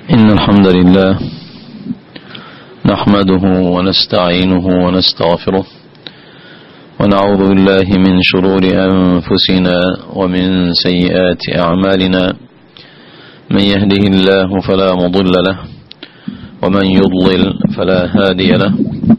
إن الحمد لله نحمده ونستعينه ونستغفره ونعوذ بالله من شرور أنفسنا ومن سيئات أعمالنا. من يهده الله فلا مضل له ومن يضلل فلا هادي له،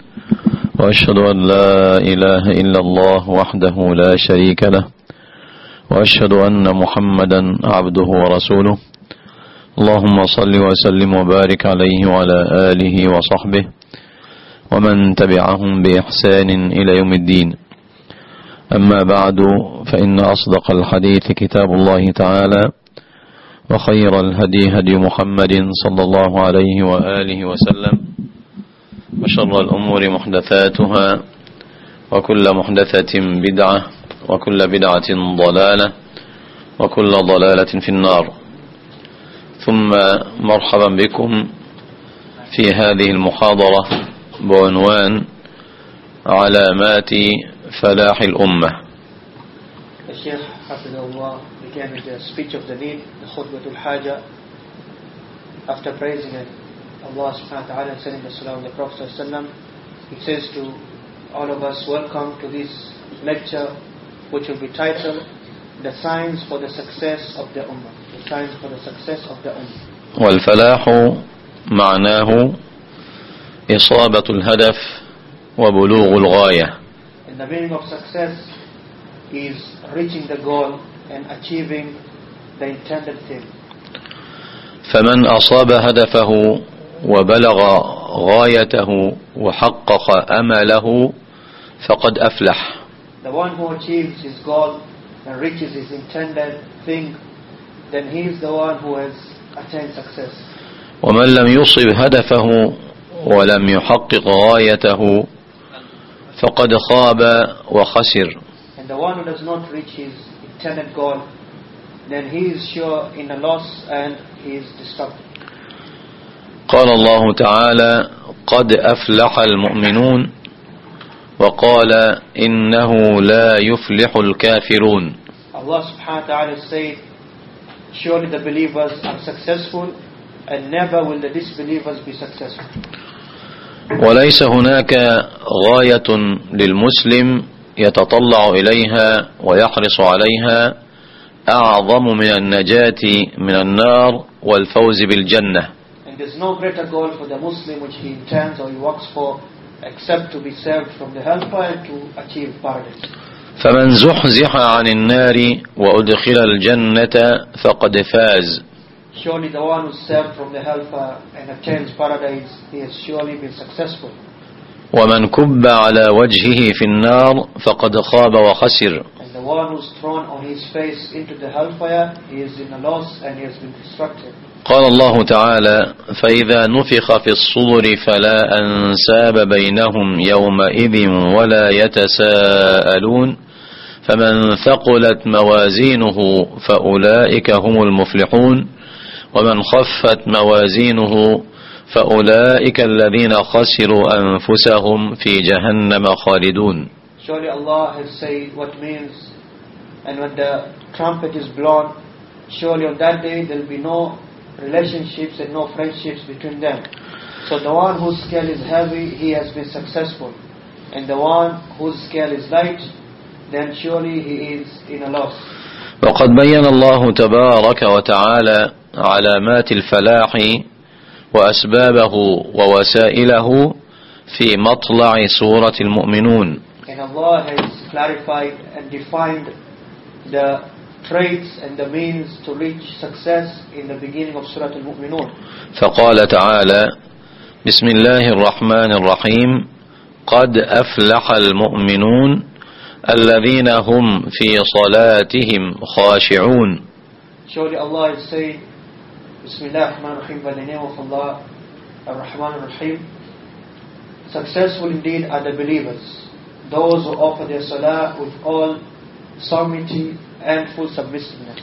وأشهد أن لا إله إلا الله وحده لا شريك له، وأشهد أن محمدا عبده ورسوله. اللهم صل وسلم وبارك عليه وعلى آله وصحبه ومن تبعهم بإحسان إلى يوم الدين. أما بعد، فإن أصدق الحديث كتاب الله تعالى، وخير الهدي هدي محمد صلى الله عليه وآله وسلم، وشر الأمور محدثاتها، وكل محدثة بدعة، وكل بدعة ضلالة، وكل ضلالة في النار. ثم مرحبا بكم في هذه المحاضرة بعنوان علامات فلاح الأمة. الشيخ حفظه الله began with the speech of the need, the khutbatul haja. After praising Allah subhanahu wa ta'ala and sending the salam on the Prophet sallallahu alaihi wasallam, he says to all of us, welcome to this lecture which will be titled The Signs for the Success of the Ummah. The Signs for the Success of the Ummah. والفلاح معناه إصابة الهدف وبلوغ الغاية. And the meaning of success is reaching the goal and achieving the intended thing. فمن أصاب هدفه وبلغ غايته وحقق أمله فقد أفلح. The one who achieves his goal and reaches his intended thing, then he is the one who has attained success. ومن لم يصب هدفه ولم يحقق غايته فقد خاب وخسر. And the one who does not reach his intended goal, then he is sure in a loss and he is destructive. قال الله تعالى: قد أفلح المؤمنون، وقال إنه لا يفلح الكافرون. Allah subhanahu wa ta'ala said, surely the believers are successful and never will the disbelievers be successful. وليس هناك غاية للمسلم يتطلع إليها ويحرص عليها أعظم من النجاة من النار والفوز بالجنة. And there is no greater goal for the Muslim which he intends or he works for except to be saved from the hellfire and to achieve paradise. فمن زحزح عن النار وأدخل الجنة فقد فاز. Surely the one who is saved from the hellfire and attains paradise, he has surely been successful. ومن كب على وجهه في النار فقد خاب وخسر. And the one who is thrown on his face into the hellfire, he is in a loss and he has been destructive. قال الله تعالى: فإذا نفخ في الصور فلا أنساب بينهم يومئذ ولا يتساءلون فمن ثقلت موازينه فأولئك هم المفلحون ومن خفت موازينه فأولئك الذين خسروا أنفسهم في جهنم خالدون. Surely Allah has said what means, and when the trumpet is blown, surely on that day there will be no relationships and no friendships between them. So the one whose scale is heavy, he has been successful, and the one whose scale is light, then surely he is in a loss. وقد بين الله تبارك وتعالى علامات الفلاح وأسبابه ووسائله في مطلع سورة المؤمنون. And Allah has clarified and defined the traits and the means to reach success in the beginning of Surah Al-Mu'minun. فقال تعالى: بسم الله الرحمن الرحيم قد أفلح المؤمنون الذين هم في صلاتهم خاشعون. Surely Allah is saying, Bismillah ar-Rahman ar-Rahim, by the name of Allah, ar-Rahman ar-Rahim. Successful indeed are the believers, those who offer their salah with all solemnity and full submissiveness.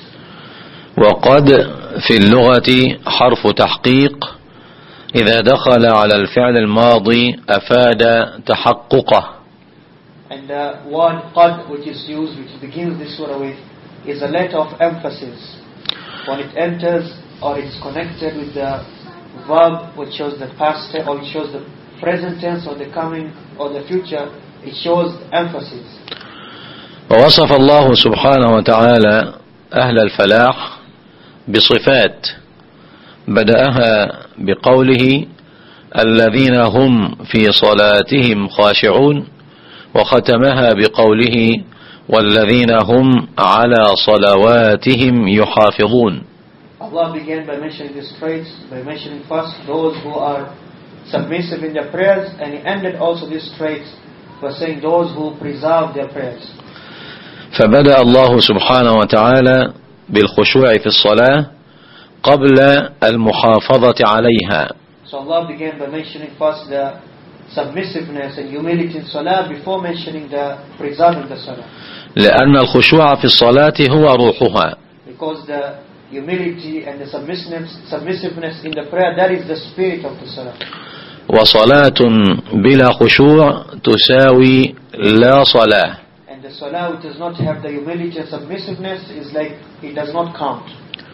وقد في اللغة حرف تحقيق إذا دخل على الفعل الماضي أفاد تحققه. And the word qad, which is used, which begins this surah with, is a letter of emphasis. When it enters or it's connected with the verb which shows the past tense, or it shows the present tense, or the coming, or the future. It shows emphasis. ووصف الله سبحانه وتعالى أهل الفلاح بصفات بدأها بقوله الذين هم في صلاتهم خاشعون، وختمها بقوله والذين هم على صلواتهم يحافظون. Allah began by mentioning these traits, by mentioning first those who are submissive in their prayers, and he ended also these traits by saying those who preserve their prayers. فبدأ الله سبحانه وتعالى بالخشوع في الصلاة قبل المحافظة عليها. So Allah began by mentioning first the submissiveness and humility in salah before mentioning the preserving the salah. لأن الخشوع في الصلاة هو روحها. Because the humility and the submissiveness in the prayer, that is the spirit of the salah. وصلاة بلا خشوع تساوي لا صلاة. And the salah which does not have the humility and submissiveness is like it does not count.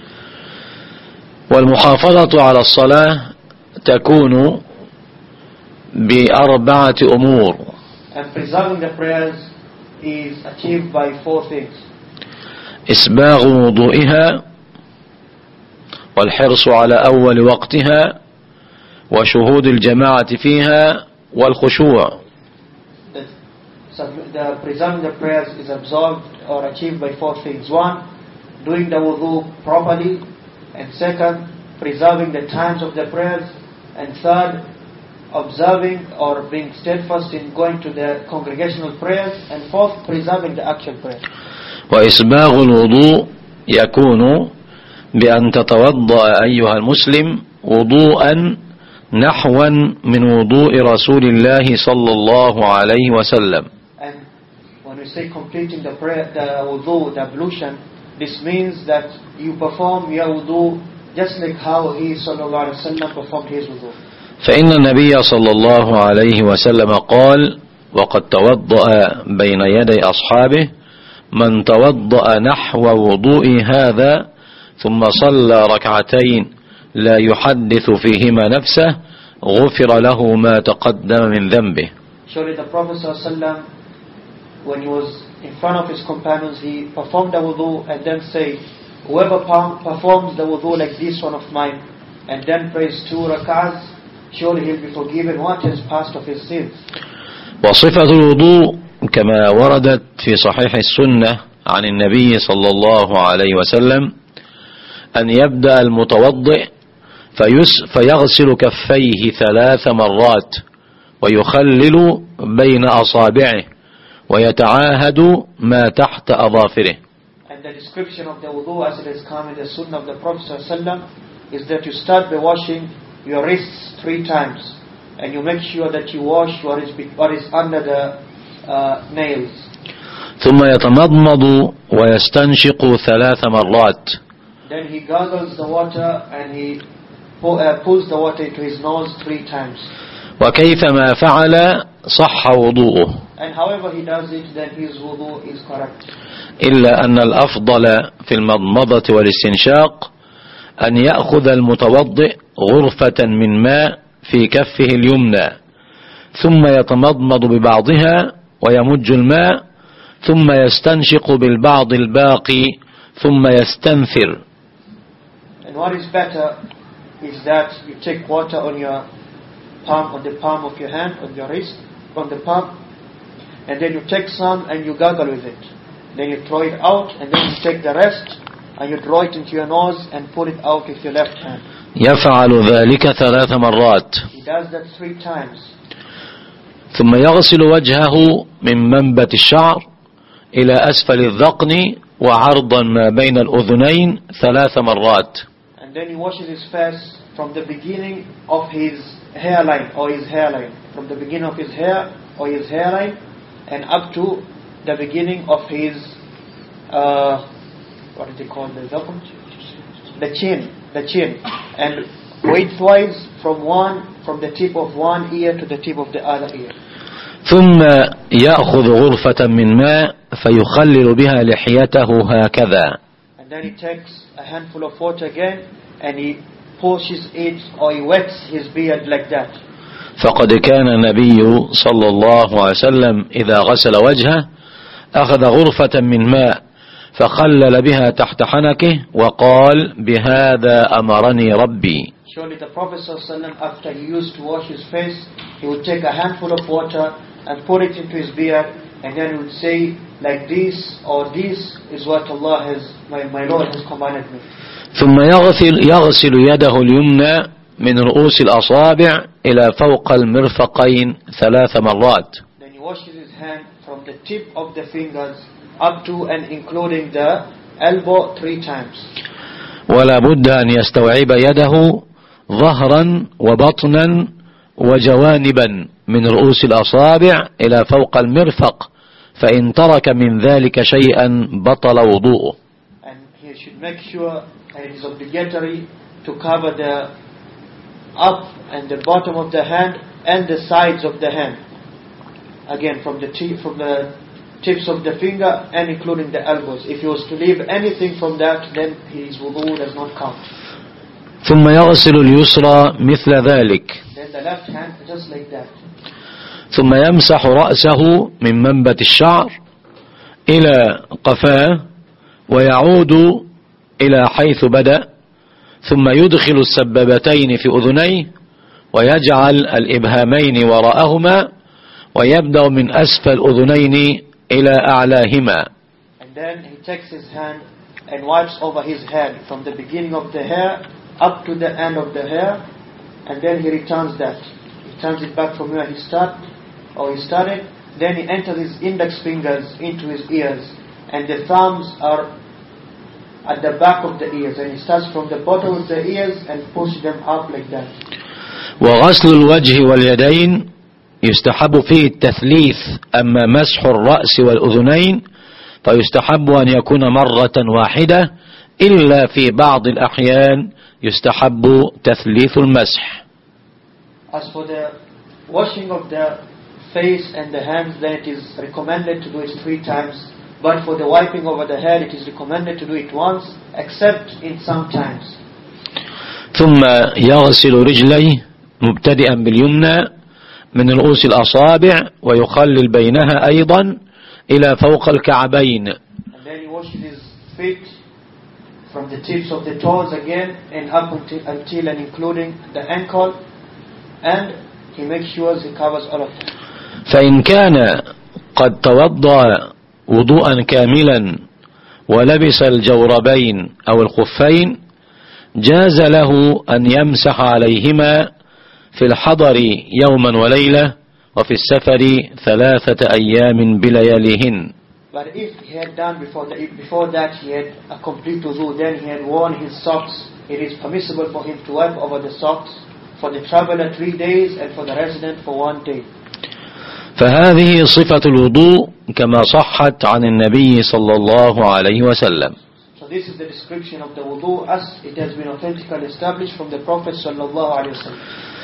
والمحافظة على الصلاة تكون بأربعة أمور. And preserving the prayers is achieved by four things. إسباغ وضوئها، والحرص على أول وقتها، وشهود الجماعة فيها، والخشوع. The preserving the prayers is absorbed or achieved by four things. One, doing the wudu properly, and second, preserving the times of the prayers, and third, observing or being steadfast in going to the congregational prayers, and fourth, preserving the actual prayers. وإسباغ الوضوء يكون بأن تتوضأ أيها المسلم وضوءا نحوا من وضوء رسول الله صلى الله عليه وسلم. And when we say completing the prayer, the wudu, the ablution, this means that you perform your wudu just like how he sallallahu alaihi wasallam performed his wudu. فإن النبي صلى الله عليه وسلم قال وقد توضأ بين يدي أصحابه من توضأ نحو وضوء هذا ثم صلى ركعتين لا يحدث فيهما نفسه غفر له ما تقدم من ذنبه. Surely the Prophet ﷺ, when he was in front of his companions, he performed the wudu and then said, whoever performs the wudu like this one of mine and then prays 2 rak'ahs, surely he'll be forgiven what has passed of his sins. وصفة الوضوء كما وردت في صحيح السنة عن النبي صلى الله عليه وسلم أن يبدأ المتوضئ فيغسل كفيه 3 مرات ويخلل بين أصابعه ويتعاهد ما تحت أظافره. And the description of the wudu as it has come in the sunnah of the Prophet ﷺ is that you start by washing your wrists 3 times and you make sure that you wash what is under the nails. ثم يتمضمض ويستنشق 3 مرات. Then he gargles the water and he pulls the water into his nose 3 times. وكيفما فعل صح وضوءه. And however he does it, then his wudu is correct. إلا أن الأفضل في المضمضة والاستنشاق أن يأخذ المتوضئ غرفة من ماء في كفه اليمنى ثم يتمضمض ببعضها ويمج الماء ثم يستنشق بالبعض الباقي ثم يستنثر. And what is better is that you take water on your palm, on the palm of your hand, on your wrist, on the palm, and then you take some and you gargle with it. Then you throw it out and then you take the rest and you draw it into your nose and pull it out with your left hand. يفعل ذلك 3 مرات. He does that 3 times. ثم يغسل وجهه من منبت الشعر إلى أسفل الذقن وعرضا ما بين الأذنين 3 مرات. And then he washes his face from the beginning of his hairline or his hairline, from the beginning of his hair or his hairline and up to the beginning of his what do they call the chin, and widthwise from the tip of one ear to the tip of the other ear. ثم يأخذ غرفة من ماء فيخلل بها لحيته هكذا. And then he takes a handful of water again and he pushes it or he wets his beard like that. فقد كان النبي صلى الله عليه وسلم إذا غسل وجهه أخذ غرفة من ماء فخلل بها تحت حنكه وقال بهذا أمرني ربي. Surely the Prophet ﷺ, after he used to wash his face, he would take a handful of water and pour it into his beard, and then he would say, like this, or this is what Allah has, my Lord has commanded me. ثم يغسل يده اليمنى من رؤوس الأصابع إلى فوق المرفقين 3 مرات. Then he washes his hand from the tip of the fingers up to and including the elbow 3 times. ولا بد أن يستوعب يده ظهرا وبطنا وجوانبا من رؤوس الأصابع إلى فوق المرفق، فإن ترك من ذلك شيئا بطل وضوءه. And he should make sure that it is obligatory to cover the up and the bottom of the hand and the sides of the hand. Again, from the tips of the finger and including the elbows. If he was to leave anything from that, then his wudu does not count. ثم يغسل اليسرى مثل ذلك. Then the left hand just like that. ثم يمسح رأسه من منبت الشعر إلى قفاه ويعود إلى حيث بدأ، ثم يدخل السبابتين في أذنيه ويجعل الإبهامين وراءهما ويبدأ من أسفل أذنين إلى أعلاهما. And then he takes his hand and wipes over his head from the beginning of the hair up to the end of the hair, and then he returns that. He turns it back from where he started. Then he enters his index fingers into his ears, and the thumbs are at the back of the ears, and he starts from the bottom of the ears and pushes them up like that. وغسل الوجه واليدين يستحب فيه التثليث، أما مسح الرأس والأذنين فيستحب أن يكون مرة واحدة، إلا في بعض الأحيان يستحب تثليث المسح. As for the washing of the face and the hands, then it is recommended to do it 3 times. But for the wiping over the head, it is recommended to do it once, except in some times. ثم يغسل رجليه مبتدئا باليمنى من رؤوس الأصابع ويخلل بينها أيضا إلى فوق الكعبين. And then he washes his feet from the tips of the toes again and up until and including the ankle, and he makes sure he covers all of them. فإن كان قد توضأ وضوءا كاملا ولبس الجوربين أو الخفين جاز له أن يمسح عليهما في الحضر يوما وليلة وفي السفر 3 أيام بلياليهن. But if he had done before that he had a complete wudu, then he had worn his socks, it is permissible for him to wipe over the socks for the traveler 3 days and for the resident for 1 day. فهذه صفة الوضوء كما صحت عن النبي صلى الله عليه وسلم. So this is the description of the wudu as it has been authentically established from the Prophet صلى الله عليه وسلم.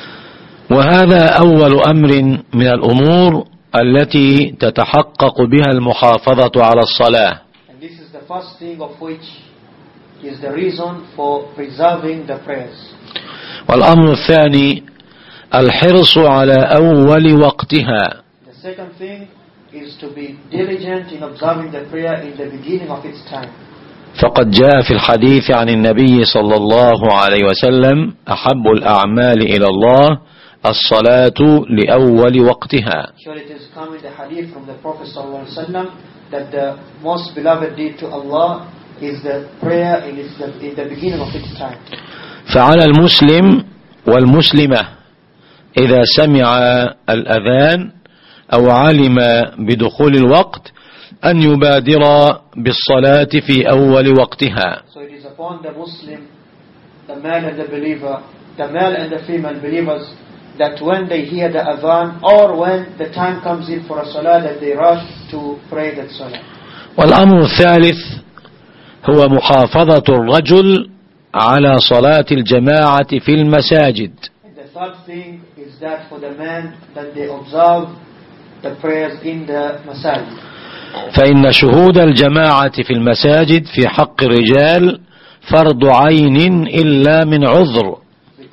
وهذا أول أمر من الأمور التي تتحقق بها المحافظة على الصلاة. And this is the first thing of which is the reason for preserving the prayers. والأمر الثاني الحرص على أول وقتها. The second thing is to be diligent in observing the prayer in the beginning of its time. فقد جاء في الحديث عن النبي صلى الله عليه وسلم أحب الأعمال إلى الله الصلاة لأول وقتها. Sure, it is come in the hadith from the Prophet sallallahu alaihi wasallam that the most beloved deed to Allah is the prayer in the beginning of its time. فعلى المسلم والمسلمة إذا سمع الأذان أو علم بدخول الوقت أن يبادر بالصلاة في أول وقتها. So it is upon the Muslim, the male and the believer, the male and the female believers, that when they hear the adhan or when the time comes in for a salah, that they rush to pray that salah. والأمر الثالث هو محافظة الرجل على صلاة الجماعة في المساجد. And the third thing is that for the men that they observe the prayers in the masajid. فإن شهود الجماعة في المساجد في حق الرجال فرض عين إلا من عذر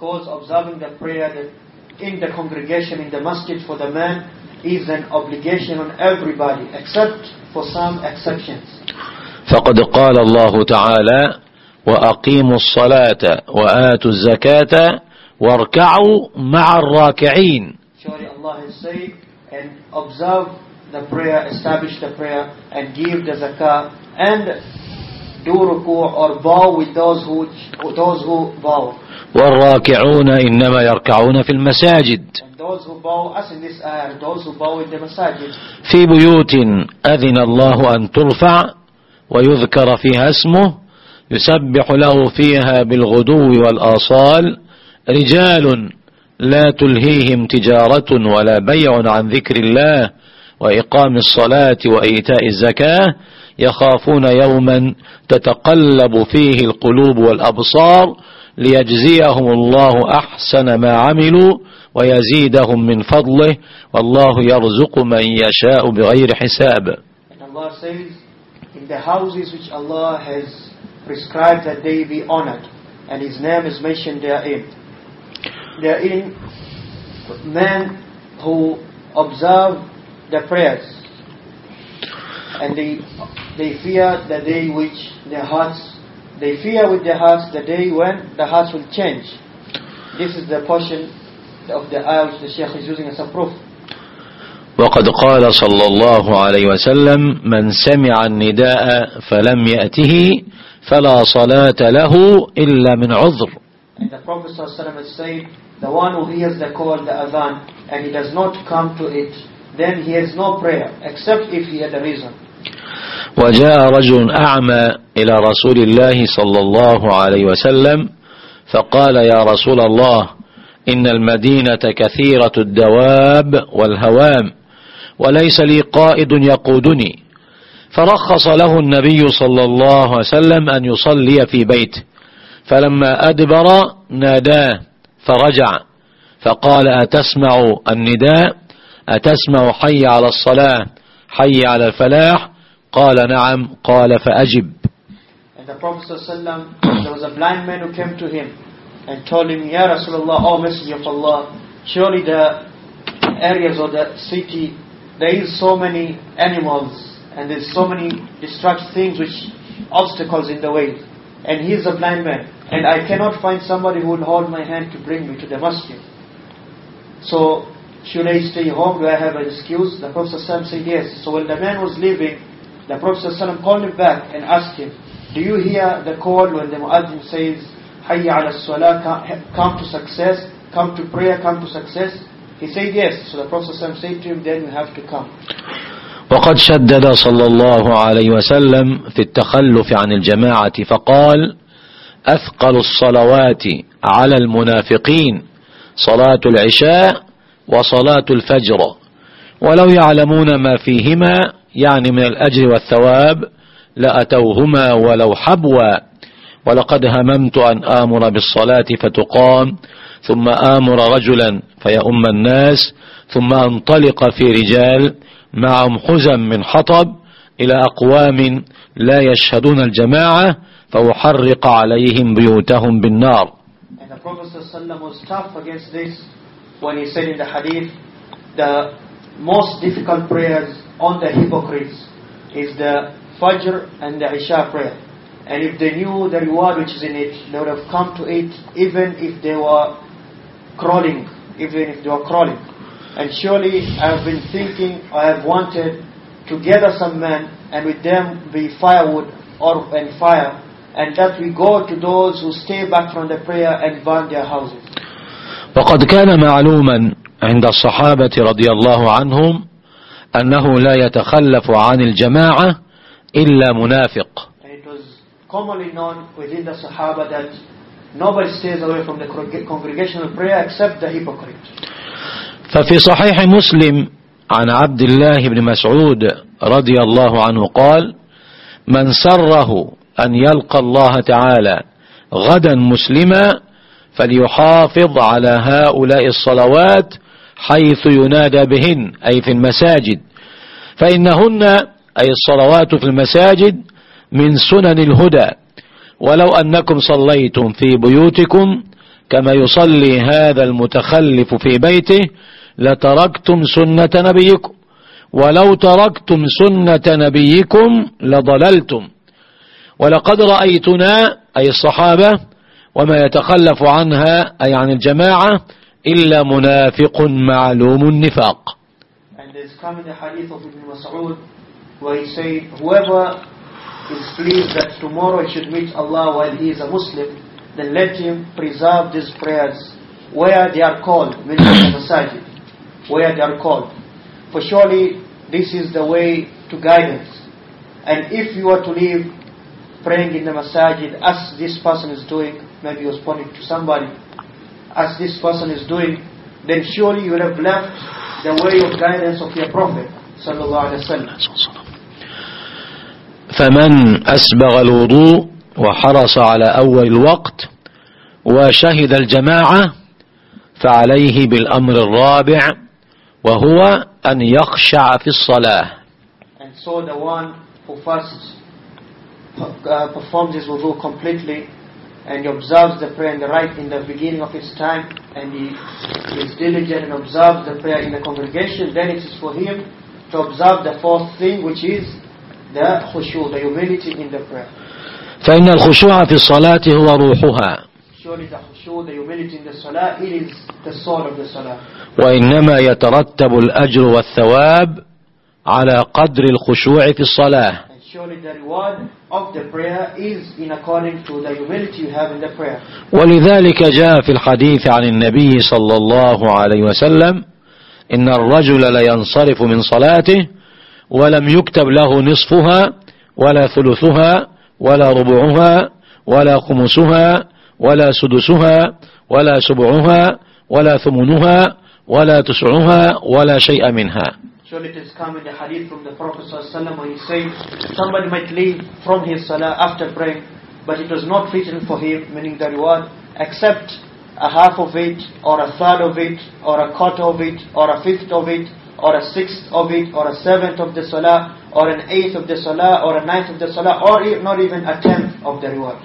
because observing the prayer in the congregation, in the masjid for the man is an obligation on everybody except for some exceptions. فقد قال الله تعالى وأقيموا الصلاة وآتوا الزكاة واركعوا مع الراكعين. Surely Allah has said, and observe the prayer, establish the prayer, and give the zakah, and do ruku' or bow with those who bow. والراكعون إنما يركعون في المساجد. And those who bow, as in this ayah, those who bow in the masajid. في بيوت أذن الله أن ترفع ويذكر فيها اسمه يسبح له فيها بالغدو والآصال رجال لا تلهيهم تجارة ولا بيع عن ذكر الله وإقام الصلاة وإيتاء الزكاة يخافون يوما تتقلب فيه القلوب والأبصار ليجزيهم الله أحسن ما عملوا ويزيدهم من فضله والله يرزق من يشاء بغير حساب. And Allah says, in the houses which Allah has prescribed that they be honored, and His name is mentioned therein. Therein, men who observe the prayers, and they fear the day which their hearts, they fear with their hearts the day when the hearts will change. This is the portion of the ayah which the Shaykh is using as a proof. وقد قال صلى الله عليه وسلم من سمع النداء فلم يأته فلا صلاة له إلا من عذر. And the Prophet ﷺ has said, the one who hears the call, the adhan, and he does not come to it, then he has no prayer, except if he had a reason. وجاء رجل أعمى إلى رسول الله صلى الله عليه وسلم فقال يا رسول الله إن المدينة كثيرة الدواب والهوام وليس لي قائد يقودني فرخص له النبي صلى الله عليه وسلم أن يصلي في بيته فلما أدبر ناداه فرجع فقال أتسمع النداء أتسمع حي على الصلاة حي على الفلاح قال نعم قال فأجب. And the Prophet ﷺ, there was a blind man who came to him and told him, Ya Rasulullah, O Messenger of Allah, surely the areas of the city, there is so many animals and there's so many destructive things which obstacles in the way. And he is a blind man. And I cannot find somebody who will hold my hand to bring me to the masjid. So, should I stay home? Do I have an excuse? The Prophet ﷺ said yes. So when the man was leaving, the Prophet ﷺ called him back and asked him, do you hear the call when the muazzin says, Hayya ala salah, come to success, come to prayer, come to success? He said yes. So the Prophet ﷺ said to him, then you have to come. وقد شدد صلى الله عليه وسلم في التخلف عن الجماعة فقال أثقل الصلوات على المنافقين صلاة العشاء وصلاة الفجر ولو يعلمون ما فيهما يعني من الأجر والثواب لأتوهما ولو حبوا ولقد هممت أن آمر بالصلاة فتقام ثم آمر رجلا فيؤم الناس ثم أنطلق في رجال معهم حزم من حطب إلى أقوام لا يشهدون الجماعة فأحرق عليهم بيوتهم بالنار. And the Prophet ﷺ was tough against this when he said in the hadith, the most difficult prayers on the hypocrites is the Fajr and the Isha prayer. And if they knew the reward which is in it, they would have come to it even if they were crawling. And surely I have been thinking, I have wanted to gather some men and with them be firewood and fire, and that we go to those who stay back from the prayer and burn their houses. وقد كان معلوما عند الصحابة رضي الله عنهم أنه لا يتخلف عن الجماعة إلا منافق. And it was commonly known within the Sahaba that nobody stays away from the congregational prayer except the hypocrite. ففي صحيح مسلم عن عبد الله بن مسعود رضي الله عنه قال من سره أن يلقى الله تعالى غدا مسلما فليحافظ على هؤلاء الصلوات حيث ينادى بهن أي في المساجد فإنهن أي الصلوات في المساجد من سنن الهدى ولو أنكم صليتم في بيوتكم كما يصلي هذا المتخلف في بيته لتركتم سنة نبيكم، ولو تركتم سنة نبيكم لضللتم. ولقد رأيتنا أي الصحابة وما يتخلف عنها أي عن الجماعة إلا منافق معلوم النفاق. And there's come in the hadith of Ibn Mas'ud where he said, whoever is pleased that tomorrow he should meet Allah while he is a Muslim, then let him preserve these prayers where they are called, meaning the masajid, where they are called. For surely this is the way to guidance. And if you are to leave praying in the masajid as this person is doing, maybe he was pointing to somebody, as this person is doing, then surely you will have left the way of guidance of your Prophet sallallahu alaihi wasallam. فمن أسبغ الوضوء وحرص على أول الوقت وشهد الجماعة فعليه بالأمر الرابع وهو أن يخشع في الصلاة. And so the one who first performs his wudu completely and he observes the prayer in the beginning of its time, and he is diligent and observes the prayer in the congregation, then it is for him to observe the fourth thing, which is the khushu, the humility in the prayer. فإن الخشوع في الصلاة هو روحها. Surely the khushu, the humility in the salah, it is the soul of the salah. وإنما يترتب الأجر والثواب على قدر الخشوع في الصلاة. And surely the reward of the prayer is in according to the humility you have in the prayer. ولذلك جاء في الحديث عن النبي صلى الله عليه وسلم إن الرجل لينصرف من صلاته ولم يكتب له نصفها ولا ثلثها ولا ربعها ولا خمسها ولا سدسها ولا سبعها ولا ثمنها ولا تسعها ولا شيء منها. Surely it has come in the hadith from the Prophet ﷺ when he said somebody might leave from his salah after praying, but it was not written for him, meaning the reward, except a half of it, or a third of it, or a quarter of it, or a fifth of it, or a sixth of it, or a seventh of the salah, or an eighth of the salah, or a ninth of the salah, or not even a tenth of the reward.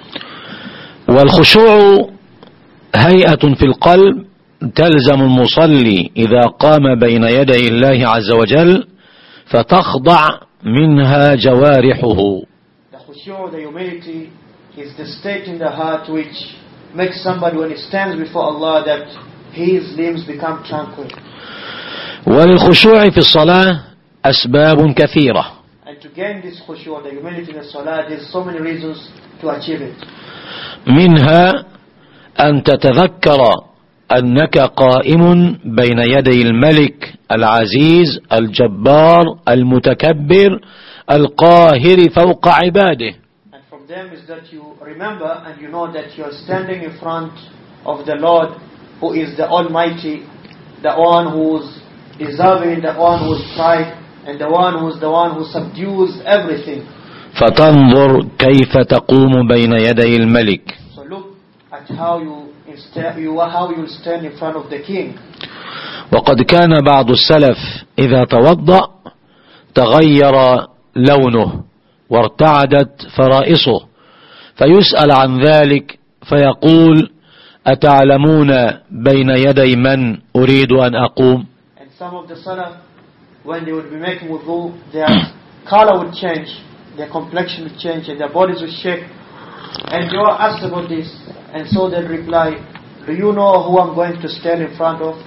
والخشوع هيئة في القلب تلزم المصلي إذا قام بين يدي الله عز وجل فتخضع منها جوارحه. The khushu', the humility, is the state in the heart which makes somebody when he stands before Allah that his limbs become tranquil. وللخشوع في الصلاة أسباب كثيرة. And to gain this khushu', the humility in the salah, there's so many reasons to achieve it. منها أن تتذكر أنك قائم بين يدي الملك العزيز الجبار المتكبر القاهر فوق عباده. And from them is that you remember and you know that you are standing in front of the Lord who is the Almighty, the one who's deserving, the one who's pride, and the one who subdues everything. فتنظر كيف تقوم بين يدي الملك. So look at how you will stand in front of the king. وقد كان بعض السلف إذا توضأ تغير لونه وارتعدت فرائصه فيسأل عن ذلك فيقول أتعلمون بين يدي من أريد أن أقوم. And some of the salaf, when they would be making wudu, their color would change, their complexion would change, and their bodies would shake. And you are asked about this, and so they'll reply, do you know who I'm going to stand in front of?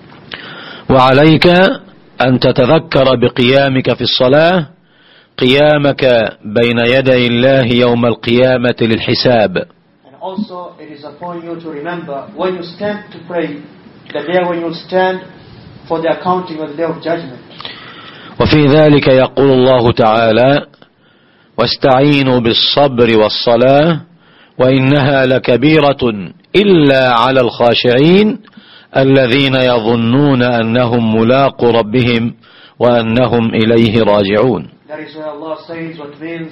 وعليك أن تتذكر بقيامك في الصلاة قيامك بين يدي الله يوم القيامة للحساب. And also it is upon you to remember when you stand to pray, the day when you stand for the accounting of the day of judgment. وفي ذلك يقول الله تعالى واستعينوا بالصبر والصلاة وإنها لكبيرة إلا على الخاشعين الذين يظنون أنهم ملاقو ربهم وأنهم إليه راجعون. That is where Allah says what means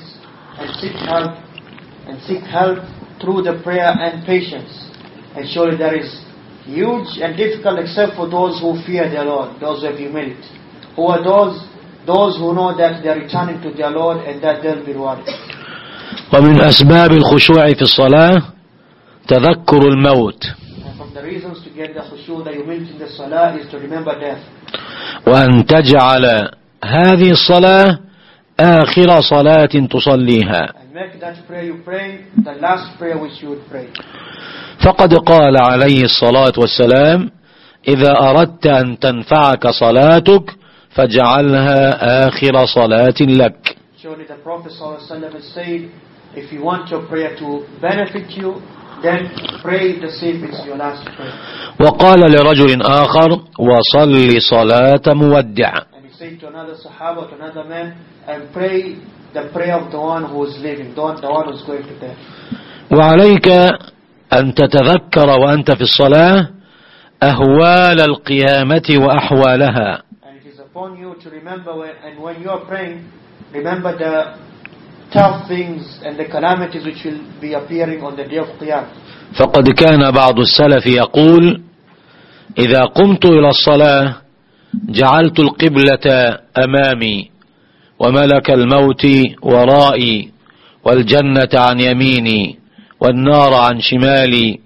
and seek help through the prayer and patience. And surely that is huge and difficult except for those who fear their Lord, those who have humility. Who are those who know that they are returning to their Lord and that they will be rewarded. ومن أسباب الخشوع في الصلاة تذكر الموت. And from reasons to get the khushu', the humility in the salah, is to remember death. وأن تجعل هذه الصلاة آخر صلاة تصليها. And make that prayer you pray the last prayer which you would pray. فقد قال عليه الصلاة والسلام: إذا أردت أن تنفعك صلاتك فاجعلها آخر صلاة لك. Surely the Prophet ﷺ has said, if you want your prayer to benefit you, then pray the same as your last prayer. وقال لرجل آخر: وصل صلاة مودع. And he said to another Sahaba, to another man, and pray the prayer of the one who is living, the one who is going to death. وعليك أن تتذكر وأنت في الصلاة أهوال القيامة وأحوالها. And it is upon you to remember when you are praying, remember the tough things and the calamities which will be appearing on the day of Qiyamah. فقد كان بعض السلف يقول: إذا قمت إلى الصلاة جعلت القبلة أمامي وملك الموت ورائي والجنة عن يميني والنار عن شمالي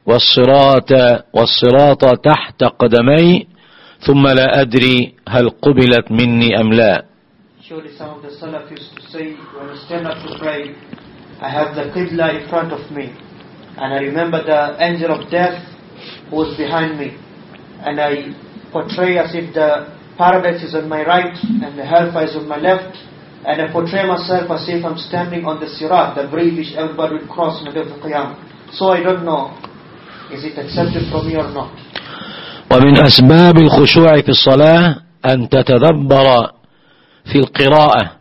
والصراط تحت قدمي ثم لا أدري هل قبلت مني أم لا. Surely some of the Salaf used to say, when I stand up to pray, I have the Qibla in front of me, and I remember the angel of death who is behind me, and I portray as if the paradise is on my right and the hellfire is on my left, and I portray myself as if I'm standing on the Sirat, the bridge which everybody will cross on the day of Qiyamah. So I don't know, is it accepted from me or not? ومن أسباب الخشوع في الصلاة أن تتدبر في القراءة،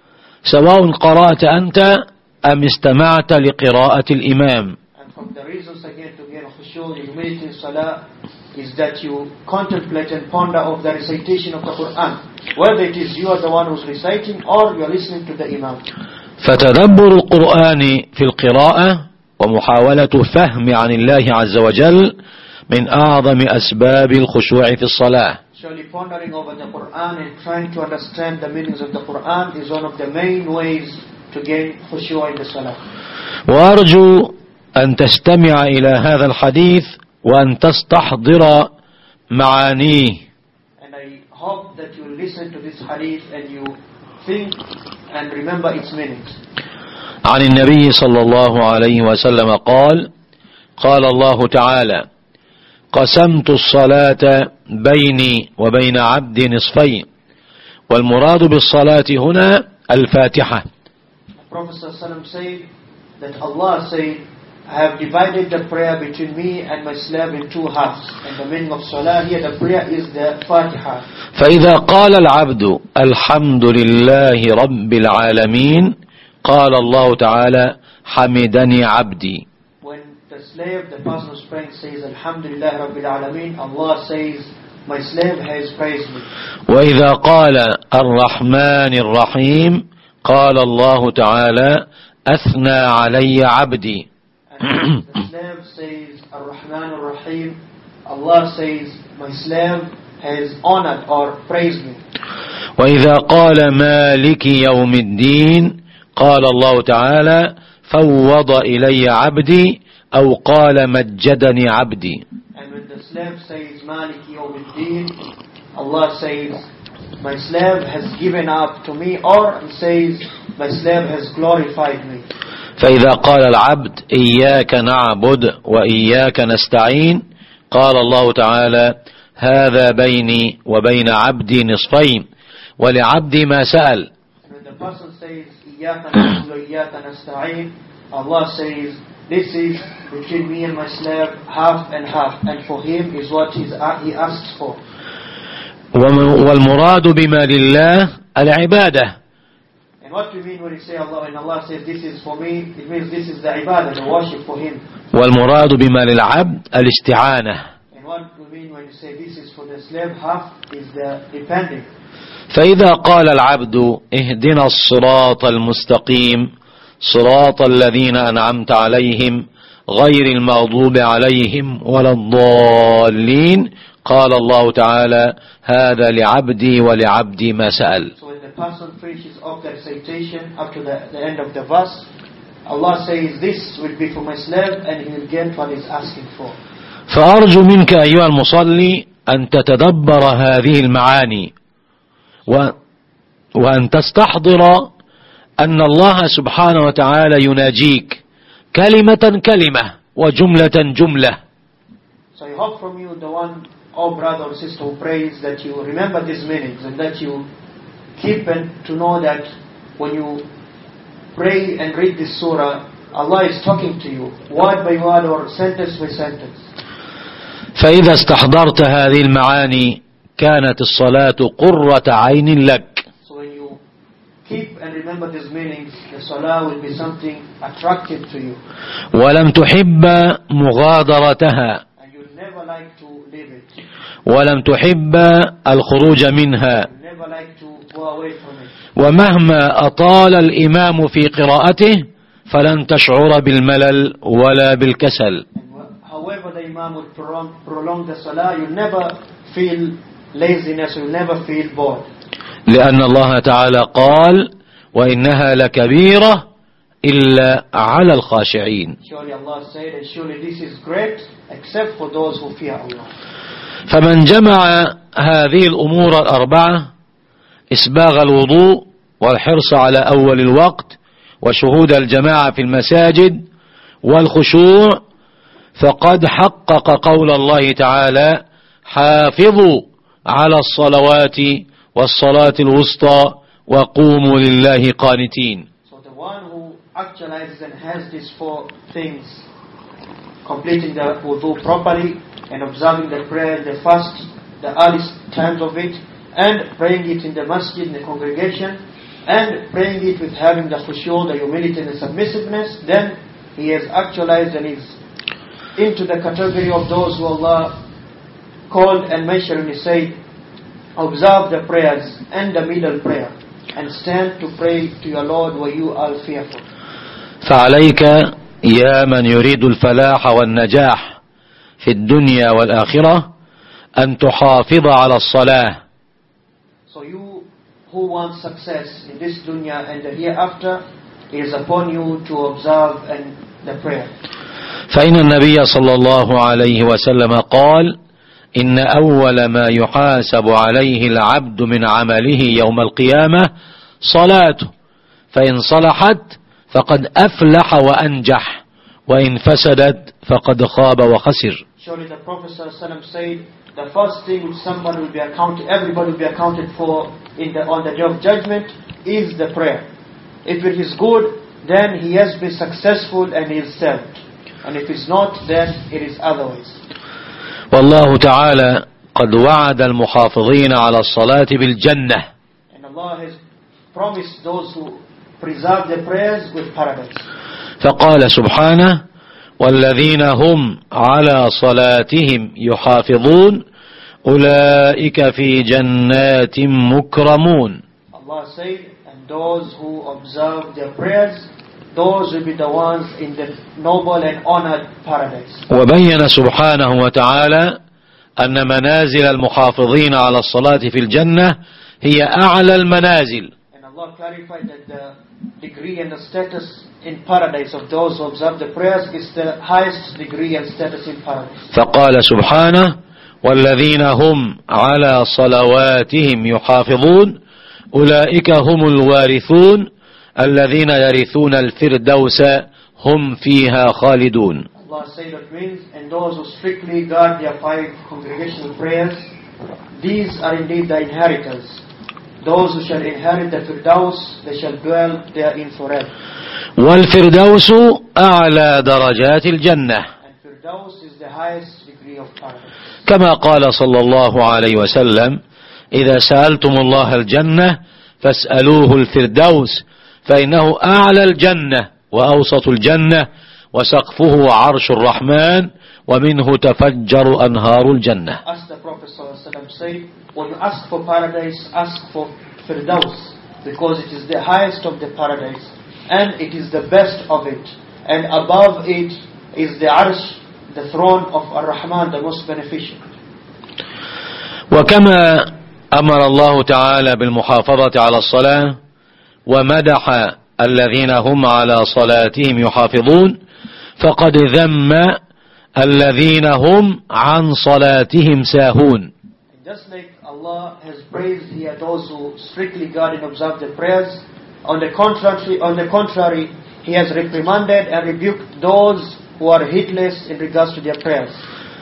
سواء قرأت أنت أم استمعت لقراءة الإمام. And from the reasons again to gain khushu', humility in salah, is that you contemplate and ponder of the recitation of the Quran, whether it is you are the one who's reciting or you are listening to the Imam. فتدبر القرآن في القراءة ومحاولة فهم عن الله عز وجل من أعظم أسباب الخشوع في الصلاة. Surely pondering over the Quran and trying to understand the meanings of the Quran is one of the main ways to gain khushu' in the salah. وأرجو أن تستمع إلى هذا الحديث وأن تستحضر معانيه. And I hope that you will listen to this hadith and you think and remember its meanings. عن النبي صلى الله عليه وسلم قال: قال الله تعالى: قسمت الصلاة بيني وبين عبد نصفين. والمراد بالصلاة هنا الفاتحة. The Prophet ﷺ said that Allah said, I have divided the prayer between me and my slave in two halves. And the meaning of salah here, the prayer is the Fatiha. فإذا قال العبد الحمد لله رب العالمين قال الله تعالى: حمدني عبدي. When the slave, the person who's praying, says Alhamdulillah Rabbil Alameen, Allah says, my slave has praised me. وإذا قال الرحمن الرحيم قال الله تعالى: أثنى علي عبدي. And the slave says Ar-Rahman Ar-Rahim, Allah says, my slave has honored or praised me. وإذا قال مالك يوم الدين قال الله تعالى: فوض إلي عبدي أو قال مجدني عبدي. And when the slave says Malik Yawmiddin, Allah says, my slave has given up to me, or he says, my slave has glorified me. فإذا قال العبد إياك نعبد وإياك نستعين قال الله تعالى: هذا بيني وبين عبدي نصفين ولعبدي ما سأل. And when the person says إياك نعبد وإياك نستعين, Allah says, this is between me and my slave, half and half, and for him is what he asks for. والمراد بما لله العبادة. And what we mean when we say Allah, when Allah says this is for me, it means this is the ibadah, the worship for him. والمراد بما للعبد الاستعانة. And what we mean when we say this is for the slave, half is the depending. فإذا قال العبد اهدنا الصراط المستقيم صراط الذين أنعمت عليهم غير المغضوب عليهم ولا الضالين قال الله تعالى: هذا لعبدي ولعبدي ما سأل. So when the person finishes off the recitation up to the end of the verse, Allah says this will be for my slave and he will get what he's asking for. فأرجو منك أيها المصلي أن تتدبر هذه المعاني وأن تستحضر أن الله سبحانه وتعالى يناجيك كلمة كلمة وجملة جملة. So I hope from you, the one, oh brother or sister who prays, that you remember these meanings and that you keep and to know that when you pray and read this surah, Allah is talking to you word by word or sentence by sentence. فإذا استحضرت هذه المعاني كانت الصلاة قرة عين لك. So when you keep and remember these meanings, the salah will be something attractive to you. ولم تحب مغادرتها. And you never like to leave it. ولم تحب الخروج منها. You never like to go away from it. ومهما أطال الإمام في قراءته فلن تشعر بالملل ولا بالكسل. However the imam would prolong the salah, you never feel laziness, you never feel bored. لأن الله تعالى قال وإنها لكبيرة إلا على الخاشعين. Surely Allah said, and surely this is great except for those who fear Allah. فمن جمع هذه الأمور الأربعة إسباغ الوضوء والحرص على أول الوقت وشهود الجماعة في المساجد والخشوع فقد حقق قول الله تعالى حافظوا على الصلوات والصلاة الوسطى وقوموا لله قانتين. So the one who actualizes and has these four things, completing the wudu properly and observing the prayer, the fast, the early times of it, and praying it in the masjid, in the congregation, and praying it with having the khushu', the humility and the submissiveness, then he has actualized and is into the category of those who Allah called and mentioned when He said, observe the prayers and the middle prayer and stand to pray to your Lord where you are fearful. فعليك يا من يريد الفلاح والنجاح في الدنيا والآخرة أن تحافظ على الصلاة. So you who want success in this dunya and the hereafter, it is upon you to observe and the prayer. فإن النبي صلى الله عليه وسلم قال إن أول ما يحاسب عليه العبد من عمله يوم القيامة صلاته فإن صلحت فقد أفلح وأنجح وإن فسدت فقد خاب وخسر. Surely the Prophet ﷺ said, the first thing which somebody will be accounted, everybody will be accounted for on the day of judgment is the prayer. If it is good, then he has been successful and he is saved. And if it's not, then it is otherwise. والله تعالى قد وعد المحافظين على الصلاة بالجنة. And Allah has promised those who preserve their prayers with paradise. فقال سبحانه والذين هم على صلاتهم يحافظون أولئك في جنات مكرمون. Allah said, and those who observe their prayers, those will be the ones in the noble and honored paradise. وبين سبحانه وتعالى أن منازل المحافظين على الصلاة في الجنة هي أعلى المنازل. And Allah clarified that the degree and the status in paradise of those who observe the prayers is the highest degree and status in paradise. فقال سبحانه والذين هم على صلواتهم يحافظون أولئك هم الوارثون الذين يرثون الفردوس هم فيها خالدون. Allah said that means, and those who strictly guard their 5 congregational prayers, these are indeed the inheritors. Those who shall inherit the Firdaus, they shall dwell therein forever. والفردوس أعلى درجات الجنة. And Firdaus is the highest degree of paradise. كما قال صلى الله عليه وسلم إذا سألتم الله الجنة فاسألوه الفردوس فإنه أعلى الجنة وأوسط الجنة وسقفه عرش الرحمن ومنه تفجر أنهار الجنة. As the Prophet ﷺ said, when you ask for paradise, ask for Firdaus, because it is the highest of the paradise and it is the best of it, and above it is the Arsh, the throne of Ar-Rahman, the most beneficent. وكما أمر الله تعالى بالمحافظة على الصلاة ومدح الذين هم على صلاتهم يحافظون فقد ذم الذين هم عن صلاتهم ساهون. Just like Allah has praised here those who strictly guard and observe their prayers, on the contrary, He has reprimanded and rebuked those who are heedless in regards to their prayers.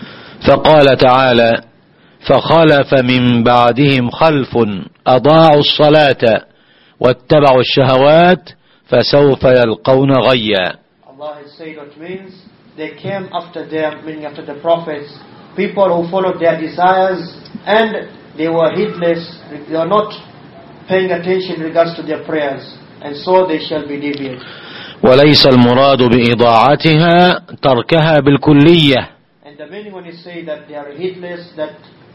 فقال تعالى: فخلف من بعدهم خلف أضاعوا الصلاة واتبعوا الشهوات فسوف يلقون غيا. Allah has said what means they came after them, meaning after the prophets, people who followed their desires and they were heedless, they are not paying attention in regards to their prayers, and so they shall be deviant. وليس المراد بإضاعتها تركها بالكلية. And the meaning when you say that they are heedless, that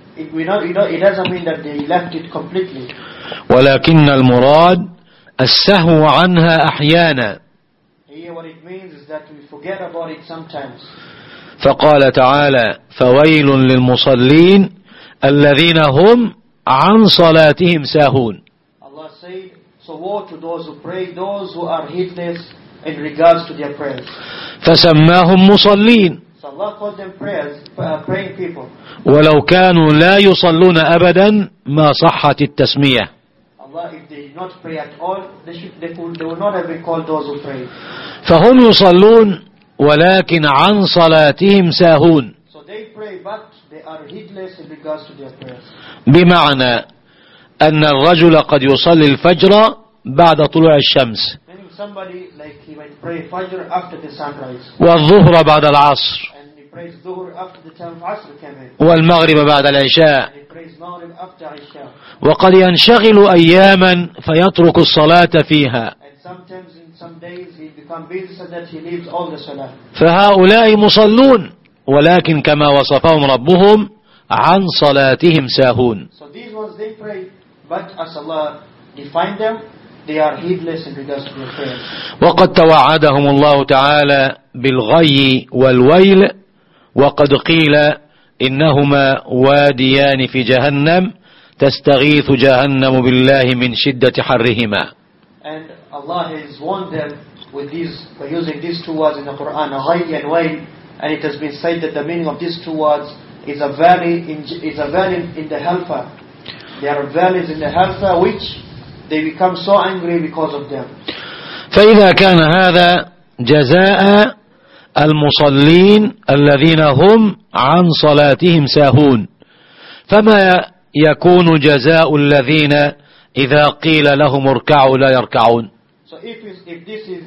it doesn't mean that they left it completely. ولكن المراد السهو عنها أحيانا. Here what it means is that we forget about it sometimes. فقال تعالى: فويل للمصلين الذين هم عن صلاتهم ساهون. Allah said, so woe to those who pray, those who are heedless in regards to their prayers. فسماهم مصلين. So Allah called them praying people. ولو كانوا لا يصلون أبدا ما صحت التسمية. Allah, if they did not pray at all, they would not have been called those who pray. فهم يصلون ولكن عن صلاتهم ساهون. So they pray, but they are heedless in regards to their prayers. بمعنى أن الرجل قد يصلي الفجر بعد طلوع الشمس. Meaning somebody like he might pray Fajr after the sunrise. والظهر بعد العصر. And he prays Dhuhr after the time of Asr came in. والمغرب بعد العشاء. And he prays Maghrib after Isha. وقد ينشغل أياما فيترك الصلاة فيها. And sometimes in some days he becomes busy so that he leaves all the salah. فهؤلاء مصلون ولكن كما وصفهم ربهم عن صلاتهم ساهون. So these ones they pray, but as Allah defined them, they are heedless in regards to their prayers. وقد توعدهم الله تعالى بالغي والويل وقد قيل إنهما واديان في جهنم تستغيث جهنم بالله من شدة حرهما. And Allah has warned them with these, by using these two words in the Quran, Ghayy and Wayl, and it has been said that the meaning of these two words is a valley in the hellfire. There are valleys in the hellfire which they become so angry because of them. فإذا كان هذا جزاء المصلين الذين هم عن صلاتهم ساهون فما يكون جزاء الذين إذا قيل لهم اركعوا لا يركعون. So if this is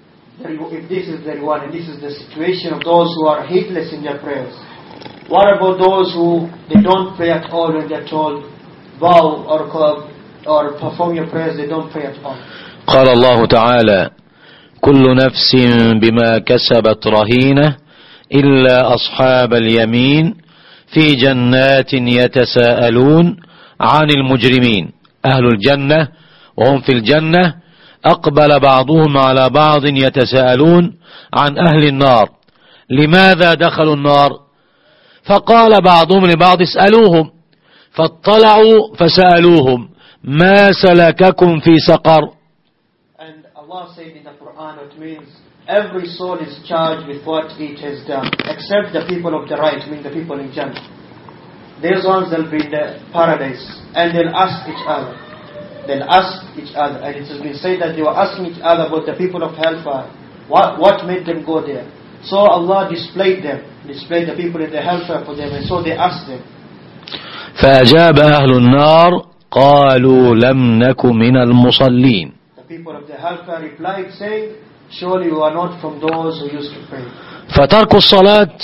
the reward and this is the situation of those who are heedless in their prayers, what about those who they don't pray at all when they're told bow or perform your prayers, they don't pray at all? قال الله تعالى: كل نفس بما كسبت رهينة إلا أصحاب اليمين في جنات يتساءلون عن المجرمين. أهل الجنة وهم في الجنة أقبل بعضهم على بعض يتساءلون عن أهل النار لماذا دخلوا النار؟ فقال بعضهم لبعض اسألوهم فاطلعوا فسألوهم ما سلككم في سقر. And Allah said in the Quran, it means every soul is charged with what it has done, except the people of the right, meaning the people in Jannah. These ones they'll be in the paradise, and they'll ask each other. They'll ask each other, and it has been said that they were asking each other about the people of hellfire. What made them go there? So Allah displayed the people in the hellfire for them, and so they asked them. فأجاب أهل النار قالوا لم نك من المصلين. The people of the hellfire replied, saying, surely you are not from those who used to pray. فترك الصلاة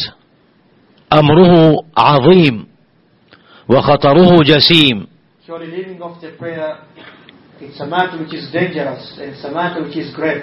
أمره عظيم وخطره جسيم. Surely leaving off the prayer, it's a matter which is dangerous, and it's a matter which is great.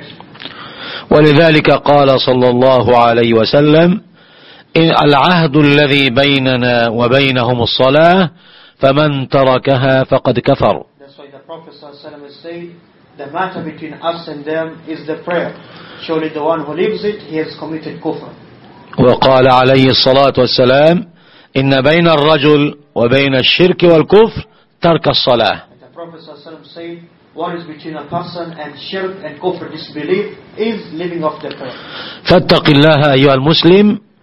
ولذلك قال صلى الله عليه وسلم: العهد الذي بيننا وبينهم الصلاة فمن تركها فقد كفر. That's why the Prophet ﷺ has said, the matter between us and them is the prayer. Surely the one who leaves it, he has committed kufr. وقال عليه الصلاة والسلام: إن بين الرجل وبين الشرك والكفر ترك الصلاة. And the Prophet ﷺ said, what is between a person and shirk and kufr, disbelief, is living off the prayer. فاتق الله أيها المسلم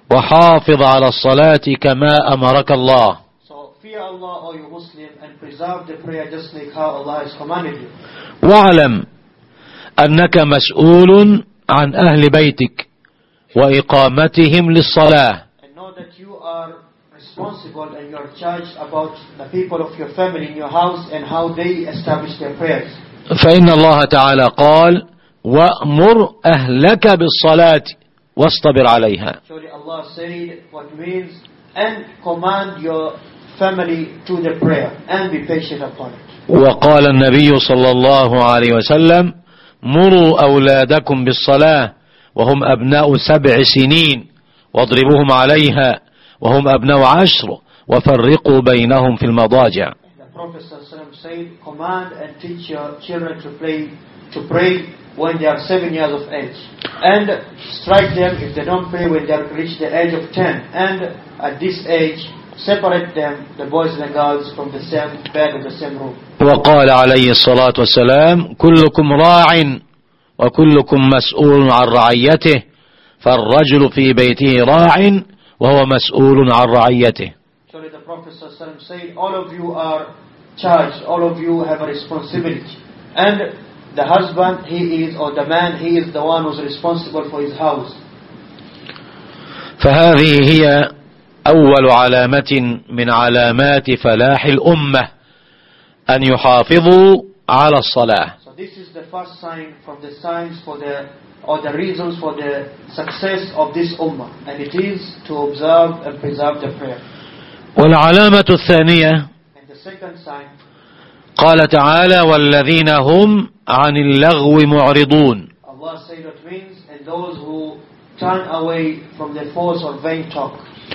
وحافظ على الصلاة كما أمرك الله. So fear Allah, O you Muslim, and preserve the prayer just like how Allah has commanded you. واعلم أنك مسؤول عن أهل بيتك وإقامتهم للصلاة. And know that you are responsible and you are charged about the people of your family in your house and how they establish their prayers. فإن الله تعالى قال وأمر أهلك بالصلاة واصطبر عليها. Surely Allah said what means and command your family to the prayer and be patient upon it. وقال النبي صلى الله عليه وسلم مروا أولادكم بالصلاة وهم أبناء 7 سنين واضربوهم عليها وهم أبناء 10 وفرقوا بينهم في المضاجع. The Prophet said, command and teach your children to pray when they are 7 years of age, and strike them if they don't pray when they reach the age of 10, and at this age separate them, the boys and the girls, from the same bed and the same room. وقال عليه الصلاة والسلام كلكم راع وكلكم مسؤول عن رعيته فالرجل في بيته راع وهو مسؤول عن رعيته. So the Prophet said, all of you are charged, all of you have a responsibility, and the husband he is, or the man he is the one who's responsible for his house. فهذه هي أول علامة من علامات فلاح الأمة أن يحافظوا على الصلاة. So this is the first sign from the signs for the reasons for the success of this ummah, and it is to observe and preserve the prayer. والعلامة الثانية And the second sign, قال تعالى والذين هم عن اللغو معرضون. Allah said what means, and those who turn away from the false or vain talk.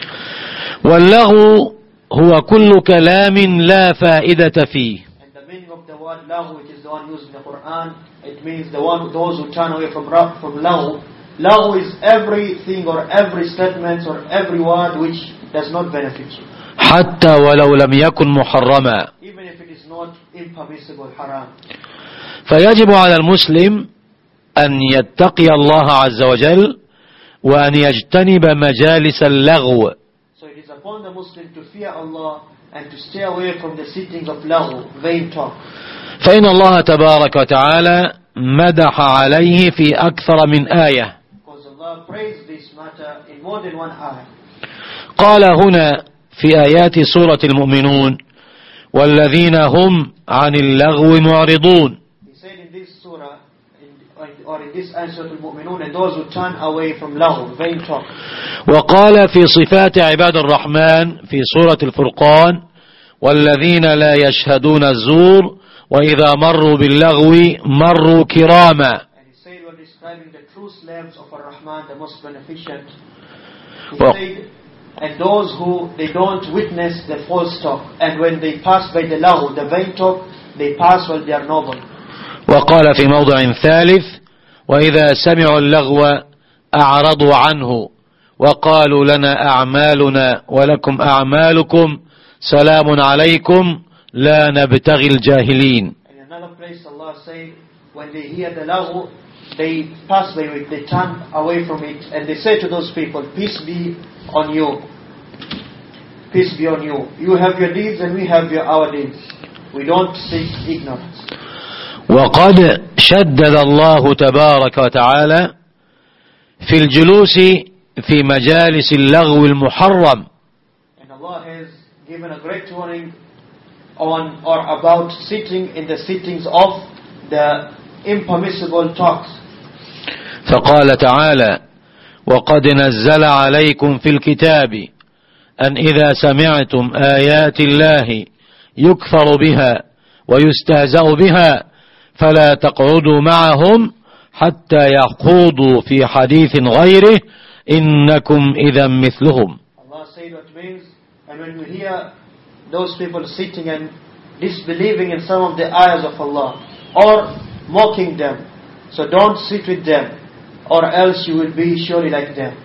واللغو هو كل كلام لا فائدة فيه. And the meaning of the word lahu, which is the one used in the Quran, it means those who turn away from lahu. Lahu is everything or every statement or every word which does not benefit you, حتى ولو لم يكن محرما. even if it is not impermissible, haram. فيجب على المسلم أن يتقي الله عز وجل وأن يجتنب مجالس اللغو. So it is upon the Muslim to fear Allah and to stay away from the sittings of lahu, vain talk. فإن الله تبارك وتعالى مدح عليه في أكثر من آية. Because Allah praised this matter in more than one ayah. قال هنا في آيات سورة المؤمنون والذين هم عن اللغو معرضون. He said in this surah, or in this answer to al-Mu'minun, and those who turn away from lahu, vain talk. وقال في صفات عباد الرحمن في سورة الفرقان والذين لا يشهدون الزور وإذا مروا باللغو مروا كراما. And he said while describing the true slaves of Ar-Rahman, the most beneficent, he said, and those who they don't witness the false talk, and when they pass by the lahu, the vain talk, they pass while they are noble. وقال في موضع ثالث وإذا سمعوا اللغو أعرضوا عنه وقالوا لنا أعمالنا ولكم أعمالكم سلام عليكم لا نبتغي الجاهلين. In another place Allah said, when they hear the lahu, they pass by it, they turn away from it, and they say to those people, peace be on you. Peace be on you. You have your deeds and we have our deeds. We don't seek ignorance. وقد شدد الله تبارك وتعالى في الجلوس في مجالس اللغو المحرم. And Allah has given a great warning on or about sitting in the sittings of the impermissible talks. فقال تعالى وقد نزل عليكم في الكتاب أن إذا سمعتم آيات الله يكفر بها ويستهزأ بها فلا تقعدوا معهم حتى يخوضوا في حديث غيره إنكم إذا مثلهم. Allah said what means, and when you hear those people sitting and disbelieving in some of the ayahs of Allah or mocking them, so don't sit with them, or else you will be surely like them.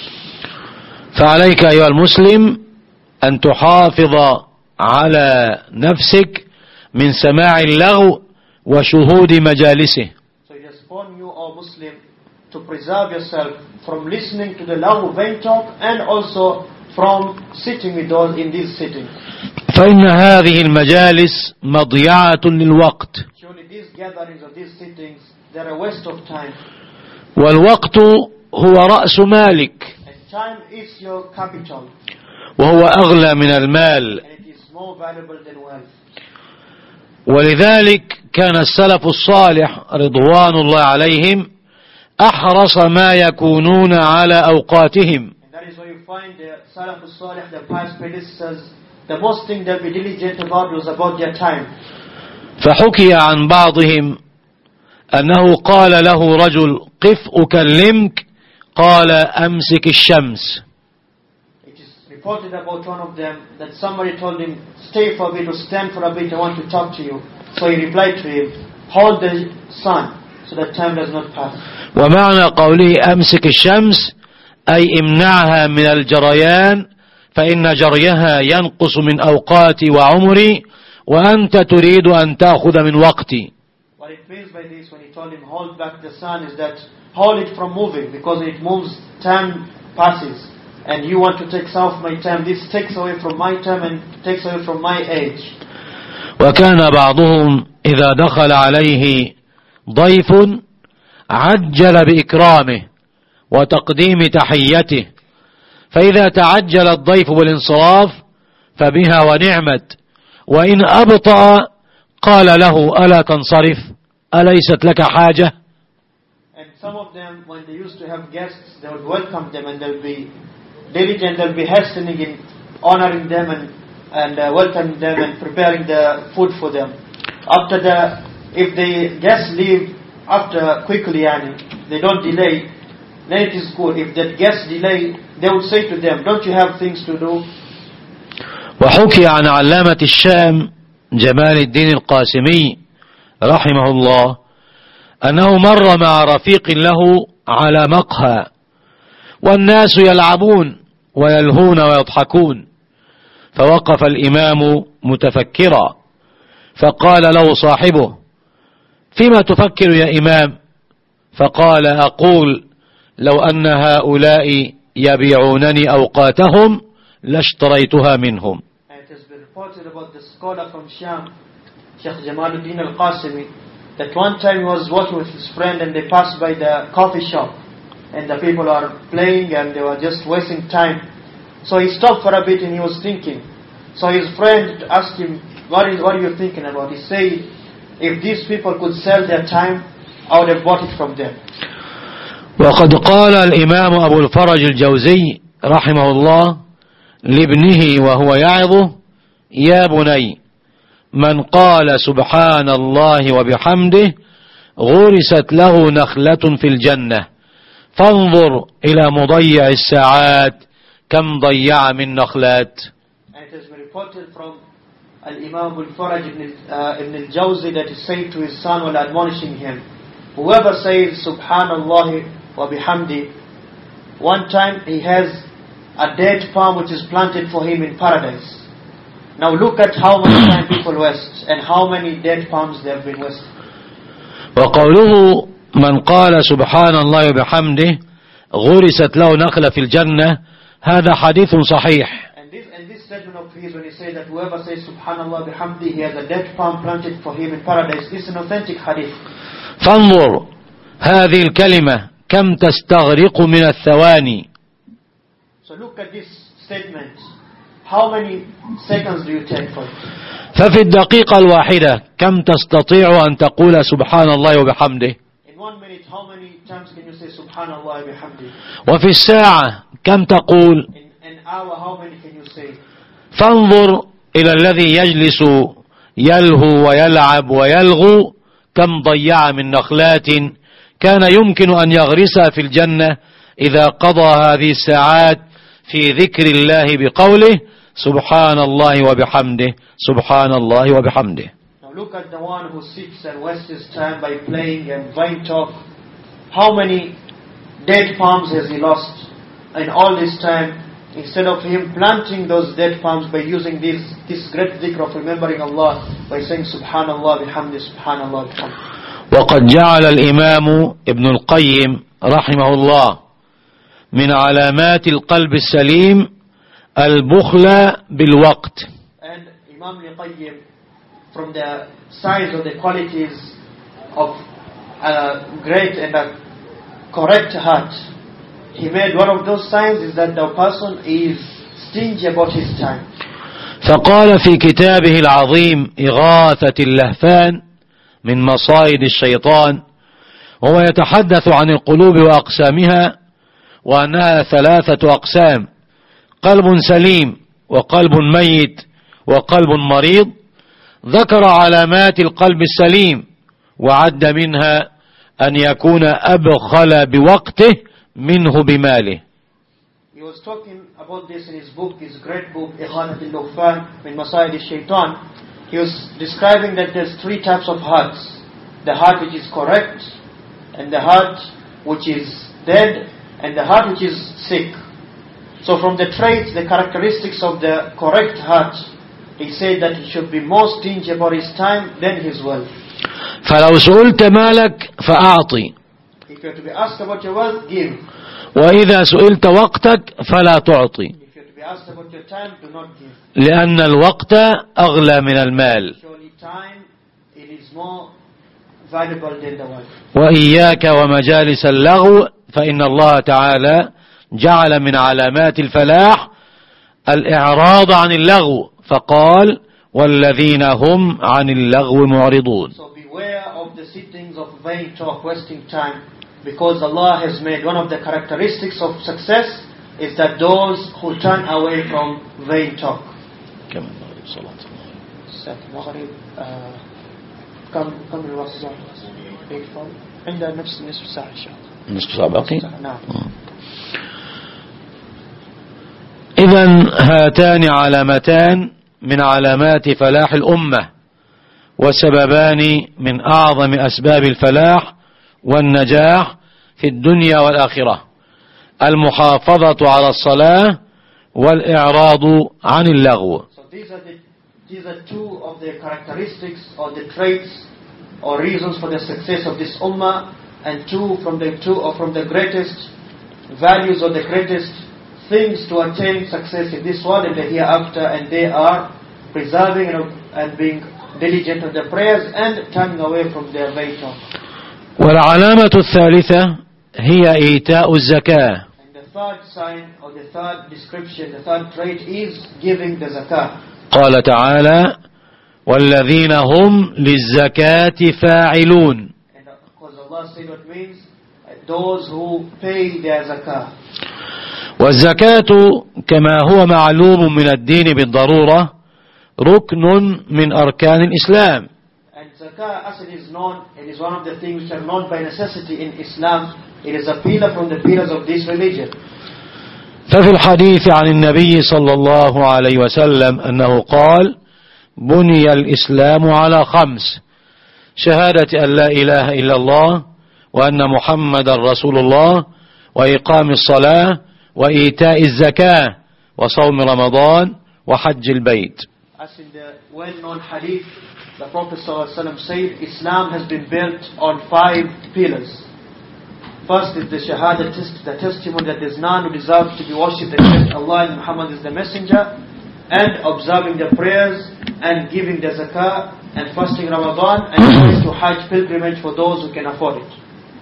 فعليك أيها المسلم أن تحافظ على نفسك من سماع اللغو وشهود مجالسه. So it is upon you, O Muslim, to preserve yourself from listening to the loud vain talk and also from sitting with those in this sitting. فإن هذه المجالس مضيعة للوقت. Surely these gatherings or these sittings, they're a waste of time. والوقت هو رأس مالك. And time is your capital. وهو أغلى من المال. And it is more valuable than wealth. ولذلك كان السلف الصالح رضوان الله عليهم أحرص ما يكونون على أوقاتهم. And that is why you find the Salaf al-Salih, the past predecessors, the most thing they'll be diligent about was about their time. فحكي عن بعضهم أنه قال له رجل قف أكلمك قال أمسك الشمس. It is reported about one of them that somebody told him, stay for a bit or stand for a bit, I want to talk to you. So he replied to him, hold the sun so that time does not pass. ومعنى قوله أمسك الشمس أي امنعها من الجريان فإن جريها ينقص من أوقاتي وعمري وأنت تريد أن تأخذ من وقتي. What it means by this when he told him hold back the sun is that hold it from moving, because it moves, time passes, and you want to take some of my time. This takes away from my time and takes away from my age. وكان بعضهم إذا دخل عليه ضيف عجل بإكرامه وتقديم تحيته، فإذا تعجل الضيف بالانصراف فبها ونعمت، وإن أبطأ قال له ألا تنصرف أليست لك حاجة. And some of them, when they used to have guests, they would welcome them and they'll be diligent, they'll be hastening in honoring them and welcoming them and preparing the food for them. If the guests leave after quickly, they don't delay, then it is good. If the guests delay, they would say to them, don't you have things to do? وحكي عن علامة الشام جمال الدين القاسمي رحمه الله أنه مر مع رفيق له على مقهى والناس يلعبون ويلهون ويضحكون، فوقف الإمام متفكرا فقال له صاحبه فيما تفكر يا إمام؟ فقال أقول لو أن هؤلاء يبيعونني أوقاتهم لاشتريتها منهم. It has been reported about the scholar from Sham, Sheikh Jamaluddin al-Qasimi, that one time he was walking with his friend and they passed by the coffee shop and the people are playing and they were just wasting time. So he stopped for a bit and he was thinking. So his friend asked him, what are you thinking about? He said, if these people could sell their time, I would have bought it from them. وقد قال الإمام أبو الفرج الجوزي رحمه الله لابنه وهو يعظه يا بني من قال سبحان الله وبحمده غرست له نخلة في الجنة فانظر إلى مضيع الساعات كم ضيع من نخلات. And it has been reported from Al-Imam Al-Faraj ibn al-Jawzi that he said to his son while admonishing him, whoever says Subhanallah wa bihamdi, one time he has a date palm which is planted for him in paradise. Now look at how much time people waste and how many date palms they have been wasting. وقوله من قال سبحان الله وبحمده غرست له نخلة في الجنة هذا حديث صحيح. And this statement of his, when he says that whoever says Subhanallah bihamdi, he has a date palm planted for him in paradise, this is an authentic hadith. فانظر هذه الكلمة كم تستغرق من الثواني. So look at this statement. How many seconds do you take for it? ففي الدقيقة الواحدة كم تستطيع أن تقول سبحان الله وبحمده. In 1 minute, how many times can you say Subhanallah bihamdi? وفي الساعة كم تقول. In an hour, how many can you say? فانظر إلى الذي يجلس يلهو ويلعب ويلغو كم ضيع من نخلات كان يمكن أن يغرسها في الجنة إذا قضى هذه الساعات في ذكر الله بقوله سبحان الله وبحمده سبحان الله وبحمده. Now look at the one who sits and wastes his time by playing and vain talk. How many date palms has he lost in all this time, instead of him planting those date palms by using this great dhikr of remembering Allah by saying Subhanallah bihamdi Subhanallah bihamdi. وقد جعل الإمام ابن القيم رحمه الله: من علامات القلب السليم البخل بالوقت. And Imam Al-Qayyim, from the signs of the qualities of a great and a correct heart, he made one of those signs is that the person is stingy about his time. فقال في كتابه العظيم إغاثة اللهفان من مصائد الشيطان، وهو يتحدث عن القلوب وأقسامها، وأنها 3 أقسام: قلب سليم، وقلب ميت، وقلب مريض. ذكر علامات القلب السليم وعد منها أن يكون أبخل بوقته منه بماله. He was talking about this in his book, his great book, إغاثة اللهفان من مصائد الشيطان. He was describing that there's 3 types of hearts: the heart which is correct, and the heart which is dead, and the heart which is sick. So from the traits, the characteristics of the correct heart, he said that he should be more stingy about his time than his wealth. فلو سئلت مالك فأعطي، If you are to be asked about your wealth, give. وإذا سئلت وقتك فلا تعطي، If you are to be asked about your time, do not give. لأن الوقت أغلى من المال. Surely time, it is more valuable than the wealth. وإياك ومجالس اللغو، فإن الله تعالى جعل من علامات الفلاح الإعراض عن اللغو، فقال: والذين هم عن اللغو معرضون. So beware of the sittings of vain talk, wasting time, because Allah has made one of the characteristics of success is that those who turn away from vain talk. كم الوقت؟ عندنا نصف ساعة إن شاء الله. نصف ساعة باقي؟ نعم. إذن هاتان علامتان من علامات فلاح الأمة، وسببان من أعظم أسباب الفلاح والنجاح في الدنيا والآخرة: المحافظة على الصلاة والإعراض عن اللغو. So these are 2 of the characteristics or the traits or reasons for the success of this ummah, and 2 from the greatest values or the greatest things to attain success in this world and the hereafter, and they are preserving and being diligent on the prayers and turning away from their vain talk. والعلامة الثالثة هي إيتاء الزكاة. And the third sign or the third description, the third trait is giving the zakah. قال تعالى: والذين هم للزكاة فاعلون. And of course Allah said what means those who pay their zakah. والزكاة كما هو معلوم من الدين بالضرورة ركن من أركان الإسلام. And zakah, as it is known, it is one of the things which are known by necessity in Islam. It is a pillar from the pillars of this religion. ففي الحديث عن النبي صلى الله عليه وسلم أنه قال: بني الإسلام على 5: شهادة أن لا إله إلا الله، وأن محمد رسول الله، وإقام الصلاة، وإيتاء الزكاة، وصوم رمضان، وحج البيت. As in the well-known hadith, the Prophet ﷺ said, Islam has been built on 5 pillars. First is the shahada, the testimony that there is none who deserves to be worshipped except Allah and Muhammad is the messenger, and observing the prayers, and giving the zakah, and fasting Ramadan, and going to Hajj pilgrimage for those who can afford it.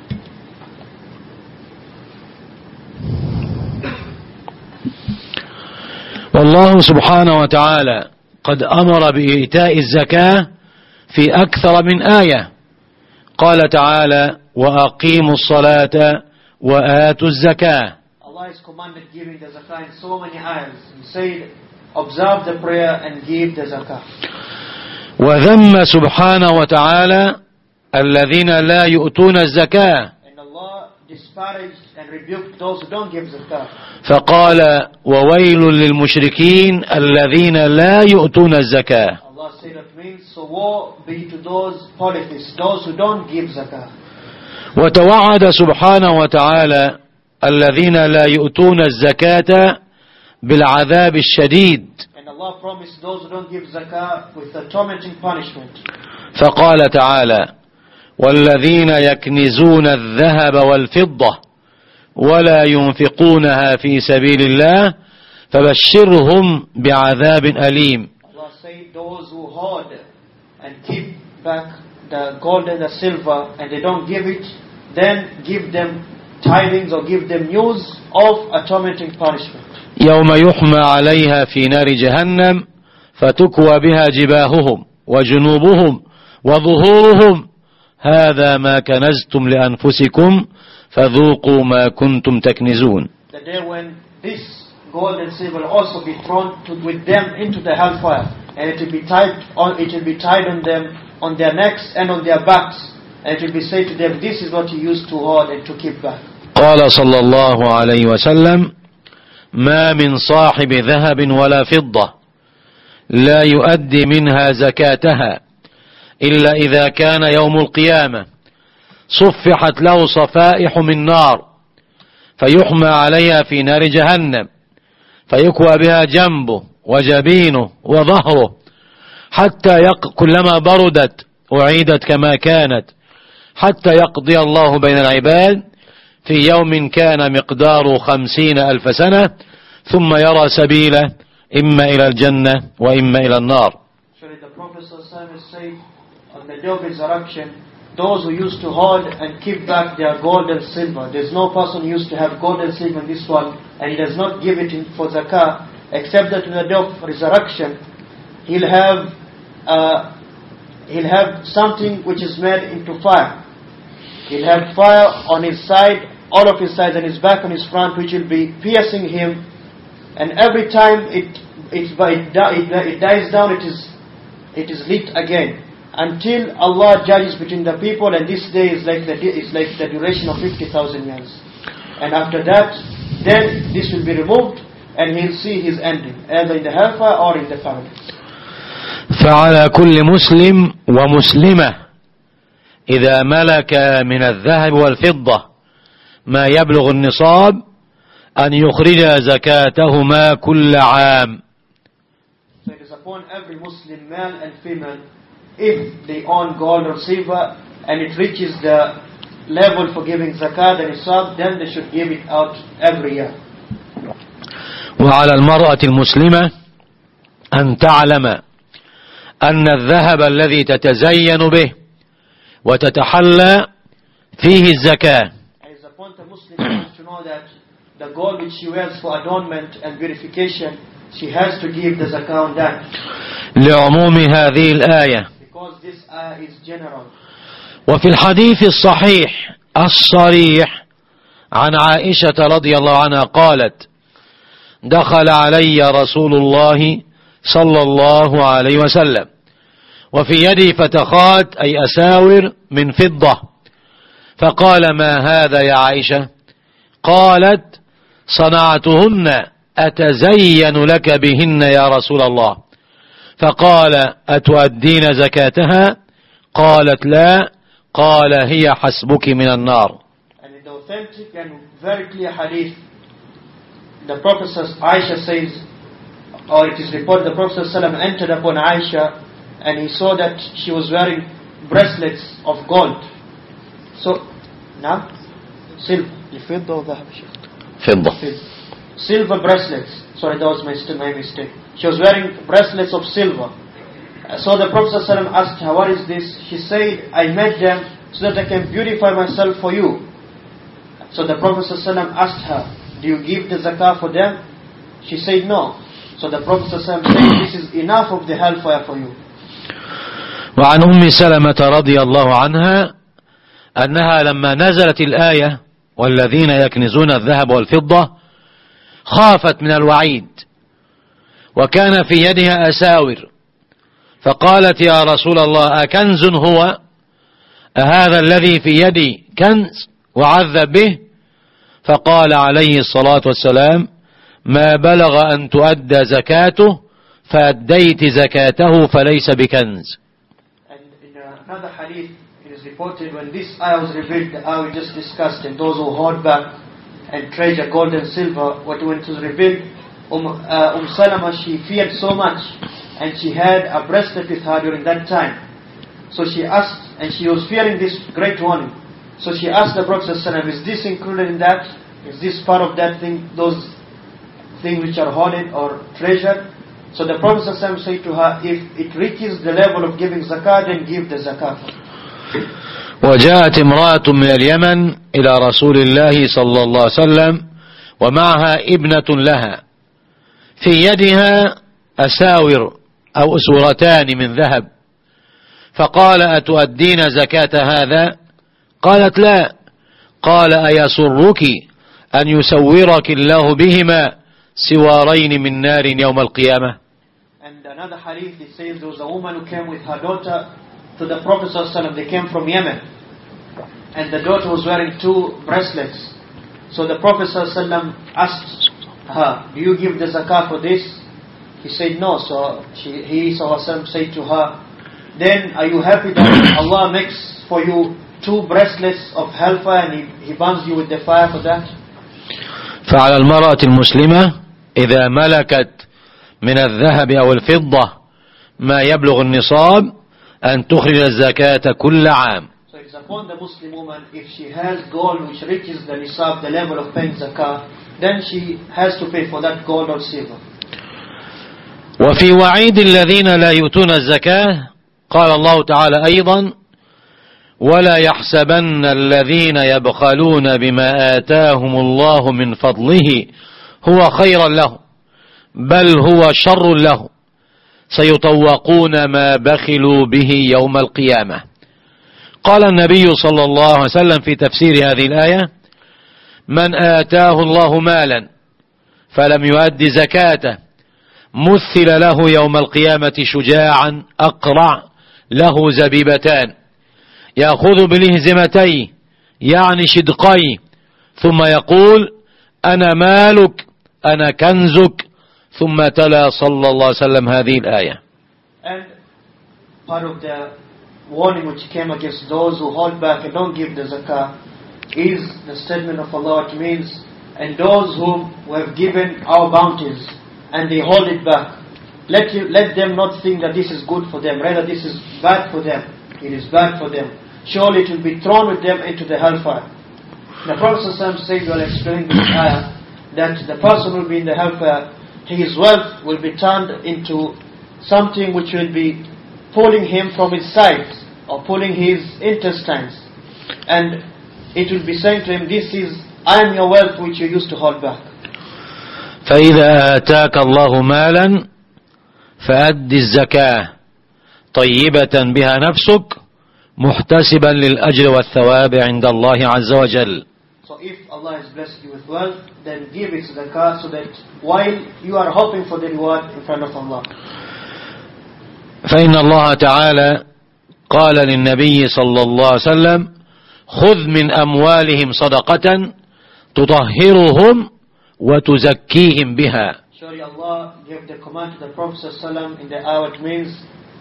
والله سبحانه وتعالى قد أمر بإيتاء الزكاة في أكثر من آية. قال تعالى: وأقيموا الصلاة وآتوا الزكاة. Allah has commanded giving the zakah in so many ayahs. He said, observe the prayer and give the zakah. وذم سبحانه وتعالى الذين لا يؤتون الزكاة. And Allah disparaged and rebuked those who don't give zakah. فقال: وويل للمشركين الذين لا يؤتون الزكاة. Allah said that means, so woe be to those polytheists, those who don't give zakah. وتوعد سبحانه وتعالى الذين لا يؤتون الزكاة بالعذاب الشديد. And Allah promised those who don't give zakah with a tormenting punishment. فقال تعالى: والذين يكنزون الذهب والفضة ولا ينفقونها في سبيل الله فبشرهم بعذاب أليم. Allah said, those who hoard and keep back the gold and the silver and they don't give it, then give them tidings or give them news of a tormenting punishment. يوم يحمى عليها في نار جهنم فتكوى بها جباههم وجنوبهم وظهورهم هذا ما كنزتم لأنفسكم فذوقوا ما كنتم تكنزون. The day when this gold and silver will also be thrown with them into the hellfire, and it will be tied on them, on their necks and on their backs, and it will be said to them, this is what you used to hoard and to keep back. قال صلى الله عليه وسلم ما من صاحب ذهب ولا فضة لا يؤدي منها زكاتها إلا إذا كان يوم القيامة صفحت له صفائح من نار فيحمى عليها في نار جهنم فيكوى بها جنبه وجبينه وظهره حتى كلما بردت أعيدت كما كانت حتى يقضي الله بين العباد في يوم كان مقداره 50,000 سنة ثم يرى سبيله إما إلى الجنة وإما إلى النار. Surely the Prophet said, on the day of resurrection, those who used to hoard and keep back their gold and silver, there's no person who used to have gold and silver in this world and he does not give it for zakah, except that on the day of resurrection he'll have something which is made into fire. He'll have fire on his side, all of his sides, and his back and his front, which will be piercing him. And every time it dies down, it is lit again until Allah judges between the people. And this day is like the duration of 50,000 years. And after that, then this will be removed, and he'll see his ending, either in the hellfire or in the paradise. فعلى كل مسلم ومسلمة إذا ملك من الذهب والفضة ما يبلغ النصاب أن يخرج زكاتهما كل عام. So it is upon every Muslim, male and female, if they own gold or silver and it reaches the level for giving zakat and nisab, then they should give it out every year. وعلى المرأة المسلمة أن تعلم أن الذهب الذي تتزين به وتتحلى فيه الزكاة. It is upon the Muslim to know that the gold which she wears for adornment and beautification, she has to give the zakah on that. لعموم هذه الآية. Because this ayah is general. وفي الحديث الصحيح الصريح عن عائشة رضي الله عنها قالت دخل علي رسول الله صلى الله عليه وسلم وفي يدي فتخات أي أساور من فضة فقال ما هذا يا عائشة؟ قالت صنعتهن أتزين لك بهن يا رسول الله. فقال أتؤدين زكاتها؟ قالت لا. قال هي حسبك من النار. And in the authentic and very clear hadith, the Prophet Aisha says, or it is reported, the Prophet entered upon Aisha and he saw that she was wearing bracelets of gold. So, now, silver. Silver bracelets. Sorry, that was my mistake. She was wearing bracelets of silver. So the Prophet asked her, what is this? She said, I made them so that I can beautify myself for you. So the Prophet asked her, do you give the zakah for them? She said no. So the Prophet said, this is enough of the hellfire for you. وعن أم سلمة رضي الله عنها أنها لما نزلت الآية والذين يكنزون الذهب والفضة خافت من الوعيد وكان في يدها أساور فقالت يا رسول الله أكنز هو؟ أهذا الذي في يدي كنز وعذب به؟ فقال عليه الصلاة والسلام ما بلغ أن تؤدى زكاته فأديت زكاته فليس بكنز. And in another hadith it is reported when this ayah was revealed, the ayah we just discussed, and those who hoard back and treasure gold and silver, when it was revealed, Salama, she feared so much and she had a bracelet with her during that time. So she asked, and she was fearing this great warning. So she asked the Prophet ﷺ, is this included in that? Is this part of that thing, those things which are hoarded or treasured? So the Prophet ﷺ said to her, if it reaches the level of giving zakat, then give the zakat. وجاءت امرأة من اليمن إلى رسول الله صلى الله عليه وسلم ومعها ابنة لها في يدها أساور أو أسورتان من ذهب، فقال أتؤدين زكاة هذا؟ قالت لا. قال أيسرك أن يسورك الله بهما سوارين من نار يوم القيامة. And another hadith, it says there was a woman who came with her daughter to the Prophet ﷺ. They came from Yemen, and the daughter was wearing 2 bracelets. So the Prophet ﷺ asked her, do you give the zakah for this? He said no. So he said to her, then are you happy that Allah makes for you 2 bracelets of hellfire and He burns you with the fire for that? فعلى المرأة المسلمة إذا ملكت من الذهب أو الفضة ما يبلغ النصاب أن تخرج الزكاة كل عام. So it's upon the Muslim woman, if she has gold which reaches the nisab, the level of paying zakah, then she has to pay for that gold or silver. وفي وعيد الذين لا يؤتون الزكاة قال الله تعالى أيضا ولا يحسبن الذين يبخلون بما آتاهم الله من فضله هو خيرا لهم بل هو شر لهم سيطوقون ما بخلوا به يوم القيامة. قال النبي صلى الله عليه وسلم في تفسير هذه الآية من آتاه الله مالا فلم يؤد زكاته مثل له يوم القيامة شجاعا أقرع له زبيبتان يأخذ بالهزمتين يعني شدقي ثم يقول أنا مالك أنا كنزك ثم تلا صلى الله عليه وسلم هذه الآية. And part of the warning which came against those who hold back and don't give the zakah is the statement of Allah. It means, and those whom we have given our bounties and they hold it back, let them not think that this is good for them, rather this is bad for them. It is bad for them. Surely it will be thrown with them into the hellfire. The Prophet ﷺ said while explaining this ayah that the person will be in the hellfire, his wealth will be turned into something which will be pulling him from his sides or pulling his intestines, and it will be saying to him, I am your wealth which you used to hold back. فإذا آتاك الله مالا فأد الزكاة طيبة بها نفسك محتسبا للأجر والثواب عند الله عز وجل. So if Allah has blessed you with wealth, then give it zakah so that while you are hoping for the reward in front of Allah. فإن الله تعالى قال للنبي صلى الله عليه وسلم خذ من أموالهم صدقة تطهرهم وتزكيهم بها. Surely Allah gave the command to the Prophet ﷺ in the ayah, it means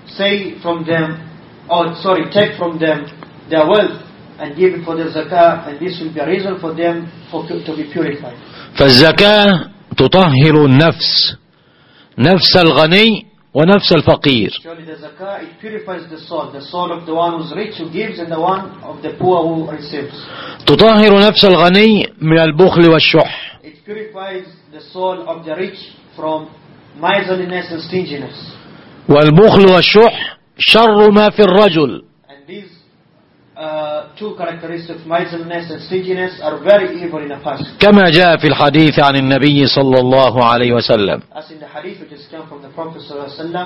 take from them their wealth and give it for the zakah, and this will be a reason for them to be purified. فالزكاة تطهر النفس نفس الغني ونفس الفقير. Surely the zakah, it purifies the soul of the one who's rich who gives and the one of the poor who receives. تطهر نفس الغني من البخل والشح. It purifies the soul of the rich from miserliness and stinginess. والبخل والشح شر ما في الرجل. And these 2 characteristics, miserliness and stinginess, are very evil in a person. كما جاء في الحديث عن النبي صلى الله عليه وسلم. As in the hadith which is come from the Prophet صلى الله عليه وسلم.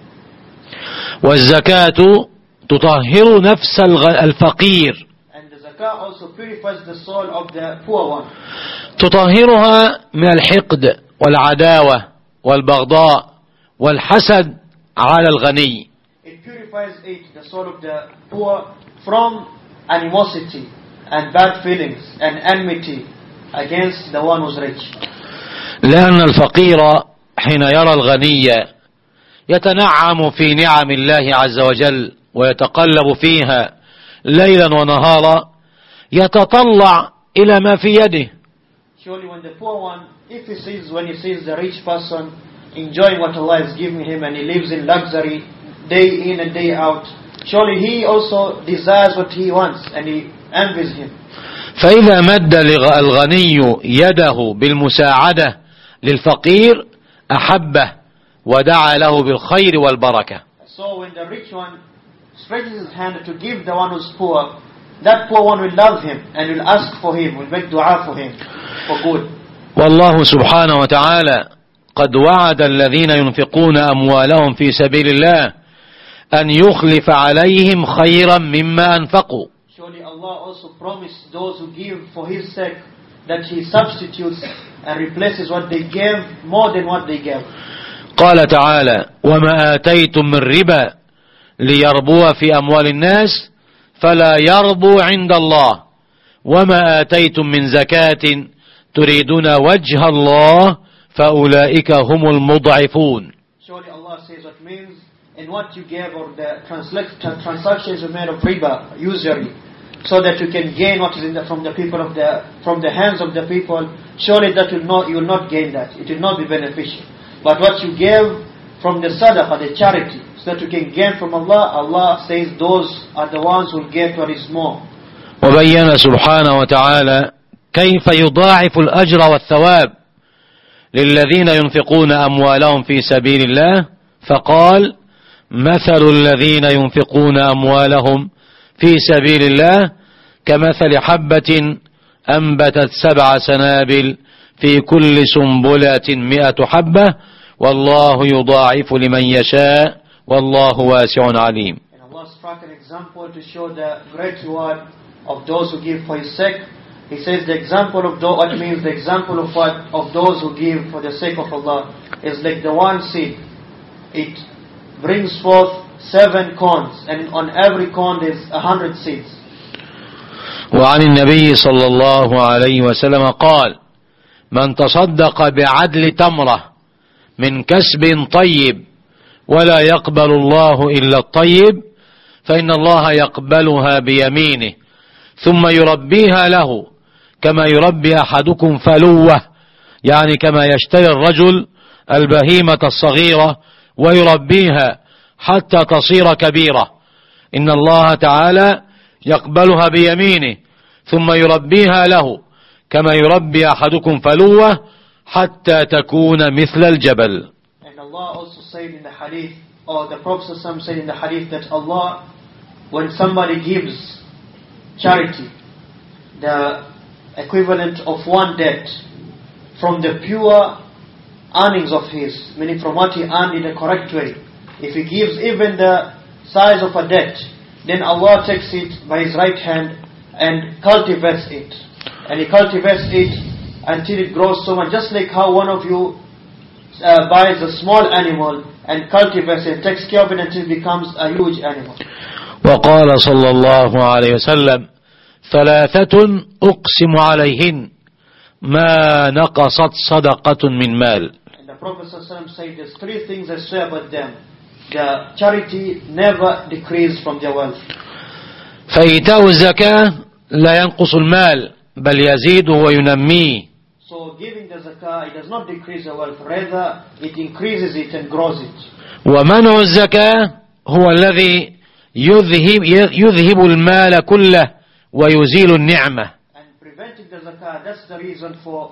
والزكاة تطهر نفس الفقير. And the zakah also purifies the soul of the poor one. تطهرها من الحقد والعداوة والبغضاء والحسد على الغني. It purifies the soul of the poor from animosity and bad feelings and enmity against the one who's rich. لأن الفقير حين يرى الغني يتنعم في نعم الله عز وجل ويتقلب فيها ليلا ونهارا يتطلع إلى ما في يده. Surely when the poor one, when he sees the rich person enjoying what Allah has given him and he lives in luxury day in and day out, surely he also desires what he wants and he envies him. فإذا مد الغني يده بالمساعدة للفقير أحبه ودعا له بالخير والبركة. So when the rich one stretches his hand to give the one who's poor, that poor one will love him and will ask for him, will make dua for him for good. والله سبحانه وتعالى قد وعد الذين ينفقون أموالهم في سبيل الله أن يخلف عليهم خيرا مما أنفقوا. Surely Allah also promised those who give for His sake that He substitutes and replaces what they gave more than what they gave. قال تعالى: وما آتيتم من ربا ليربو في أموال الناس فلا يربو عند الله وما آتيتم من زكاة تريدون وجه الله فأولئك هم المضعفون. Surely Allah says what means in what you gave, or the transactions you made of riba, usury, so that you can gain what is from the hands of the people. Surely that you will not gain that. It will not be beneficial. But what you gave from the sadaqah, the charity, so that you can gain from Allah, Allah says those are the ones who will get what is more. وبين سبحانه وتعالى كيف يضاعف الأجر والثواب للذين ينفقون أموالهم في سبيل الله، فقال: مثل الذين ينفقون أموالهم في سبيل الله كمثل حبة أنبتت 7 سنابل في كل سنبلة 100 حبة والله يضاعف لمن يشاء والله واسع عليم. And Allah struck an example to show the great reward of those who give for His sake. He says the example of what means the example of those who give for the sake of Allah is like the one seed. It brings forth 7 corns, and on every corn there's 100 seeds. وعن النبي صلى الله عليه وسلم قال: من تصدق بعدل تمرة من كسب طيب ولا يقبل الله إلا الطيب فإن الله يقبلها بيمينه ثم يربيها له كما يربي أحدكم فلوه، يعني كما يشتري الرجل البهيمة الصغيرة ويربيها حتى تصير كبيرة، إن الله تعالى يقبلها بيمينه ثم يربيها له كما يربي أحدكم فلوه حتى تكون مثل الجبل. And Allah also said in the hadith, or the Prophet said in the hadith, that Allah, when somebody gives charity, the equivalent of 1 debt from the pure earnings of his, meaning from what he earned in a correct way, if he gives even the size of a debt, then Allah takes it by His right hand and cultivates it. And He cultivates it until it grows so much, just like how one of you buys a small animal and cultivates it, takes care of it until it becomes a huge animal. وقال صلى الله عليه وسلم: 3 أقسم عليهن ما نقصت صدقة من مال. And the Prophet ﷺ said there's 3 things I swear about them. The charity never decreased from their wealth. فإيتاء الزكاة لا ينقص المال بل يزيد وينميه. So giving the zakah, it does not decrease the wealth, rather it increases it and grows it. ومنع الزكاة هو الذي يذهب المال كله ويزيل النعمة. And preventing the zakah, that's the reason for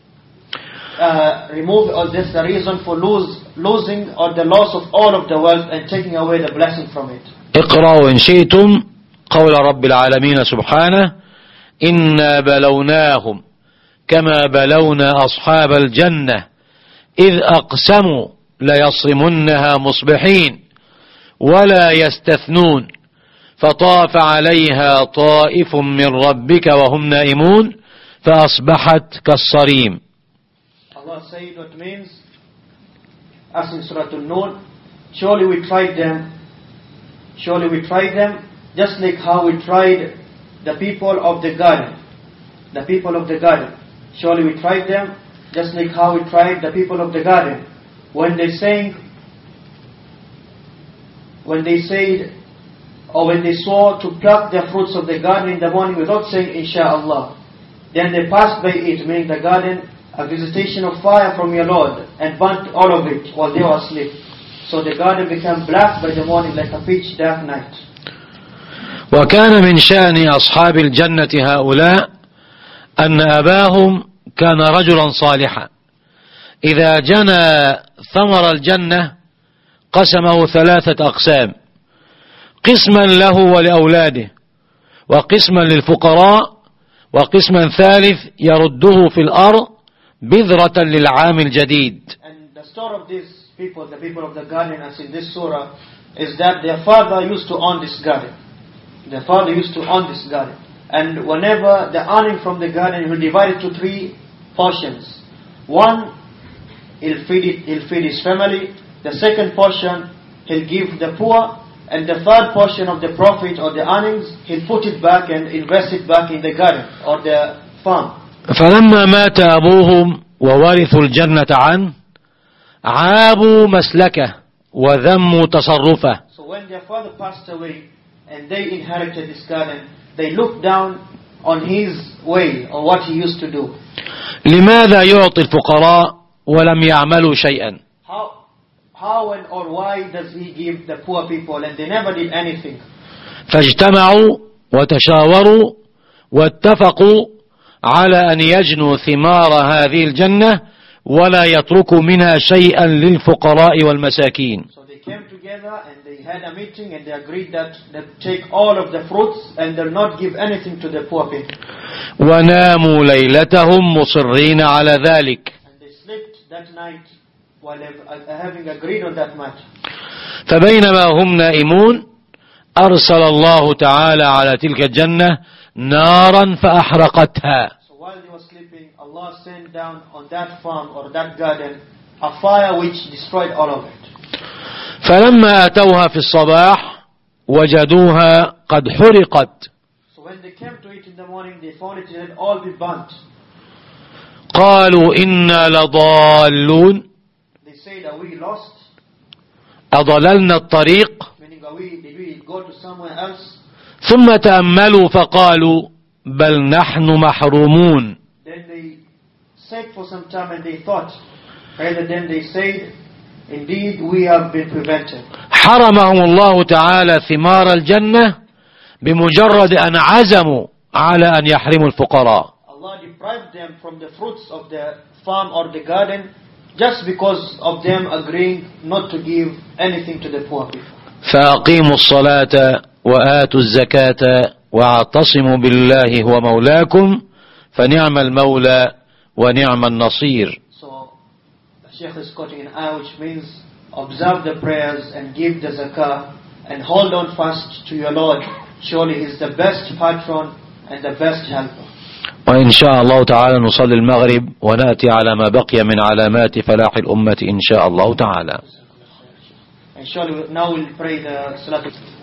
that's the reason for losing or the loss of all of the wealth and taking away the blessing from it. اقرأوا إن شئتم قول رب العالمين سبحانه: إنا بلوناهم كما بلونا أصحاب الجنة إذ أقسموا ليصرمنها مصبحين ولا يستثنون فطاف عليها طائف من ربك وهم نائمون فأصبحت كالصريم. Allah said what means, as in Surah An-Nur, surely we tried them just like how we tried the people of the garden. Surely we tried them just like how we tried the people of the garden. When they said, or when they swore to pluck the fruits of the garden in the morning without saying Insha'Allah, then they passed by it, meaning the garden, a visitation of fire from your Lord, and burnt all of it while they were asleep. So the garden became black by the morning like a pitch dark night. وكان من شأن أصحاب الجنة هؤلاء أن أباهم كان رجلا صالحا، إذا جنى ثمر الجنة قسمه 3 أقسام: قسما له ولأولاده، وقسما للفقراء، وقسما ثالث يرده في الأرض بذرة للعام الجديد. And the story of these people, the people of the garden, as in this surah, is that their father used to own this garden. Their father used to own this garden. And whenever the earning from the garden, he will divide it to 3 portions. One, he'll feed his family. The second portion, he'll give the poor. And the third portion of the profit or the earnings, he'll put it back and invest it back in the garden or the farm. فلما مات أبوهم وورثوا الجنة عنه عابوا مسلكه وذموا تصرفه. So when their father passed away and they inherited this garden, they looked down on his way or what he used to do. لماذا يعطي الفقراء ولم يعملوا شيئا؟ How and or why does he give the poor people and they never did anything? فاجتمعوا وتشاوروا واتفقوا على أن يجنوا ثمار هذه الجنة ولا يتركوا منها شيئا للفقراء والمساكين. So they came together and they had a meeting and they agreed that they take all of the fruits and they'll not give anything to the poor people. وناموا ليلتهم مصرين على ذلك. And they slept that night while having agreed on that matter. فبينما هم نائمون أرسل الله تعالى على تلك الجنة نارا فأحرقتها. So while they were sleeping, Allah sent down on that farm or that garden a fire which destroyed all of it. فلما أتوها في الصباح وجدوها قد حرقت. So when they came to it in the morning, they found it had all been burnt. قالوا إنا لضالون. They said, are we lost? أضللنا الطريق. Meaning, did we go to somewhere else? ثم تأملوا فقالوا بل نحن محرومون. Then they sat for some time and they thought. Rather than they said, indeed we have been prevented. حرمهم الله تعالى ثمار الجنة بمجرد أن عزموا على أن يحرموا الفقراء. Allah deprived them from the fruits of the farm or the garden just because of them agreeing not to give anything to the poor people. فأقيموا الصلاة وآتوا الزكاة واعتصموا بالله هو مولاكم فنعم المولى ونعم النصير. So the Shaykh is quoting an ayah which means observe the prayers and give the zakah and hold on fast to your Lord. Surely He is the best patron and the best helper. وإن شاء الله تعالى نصلي المغرب ونأتي على ما بقي من علامات فلاح الأمة إن شاء الله تعالى. And surely now we'll pray the Salatul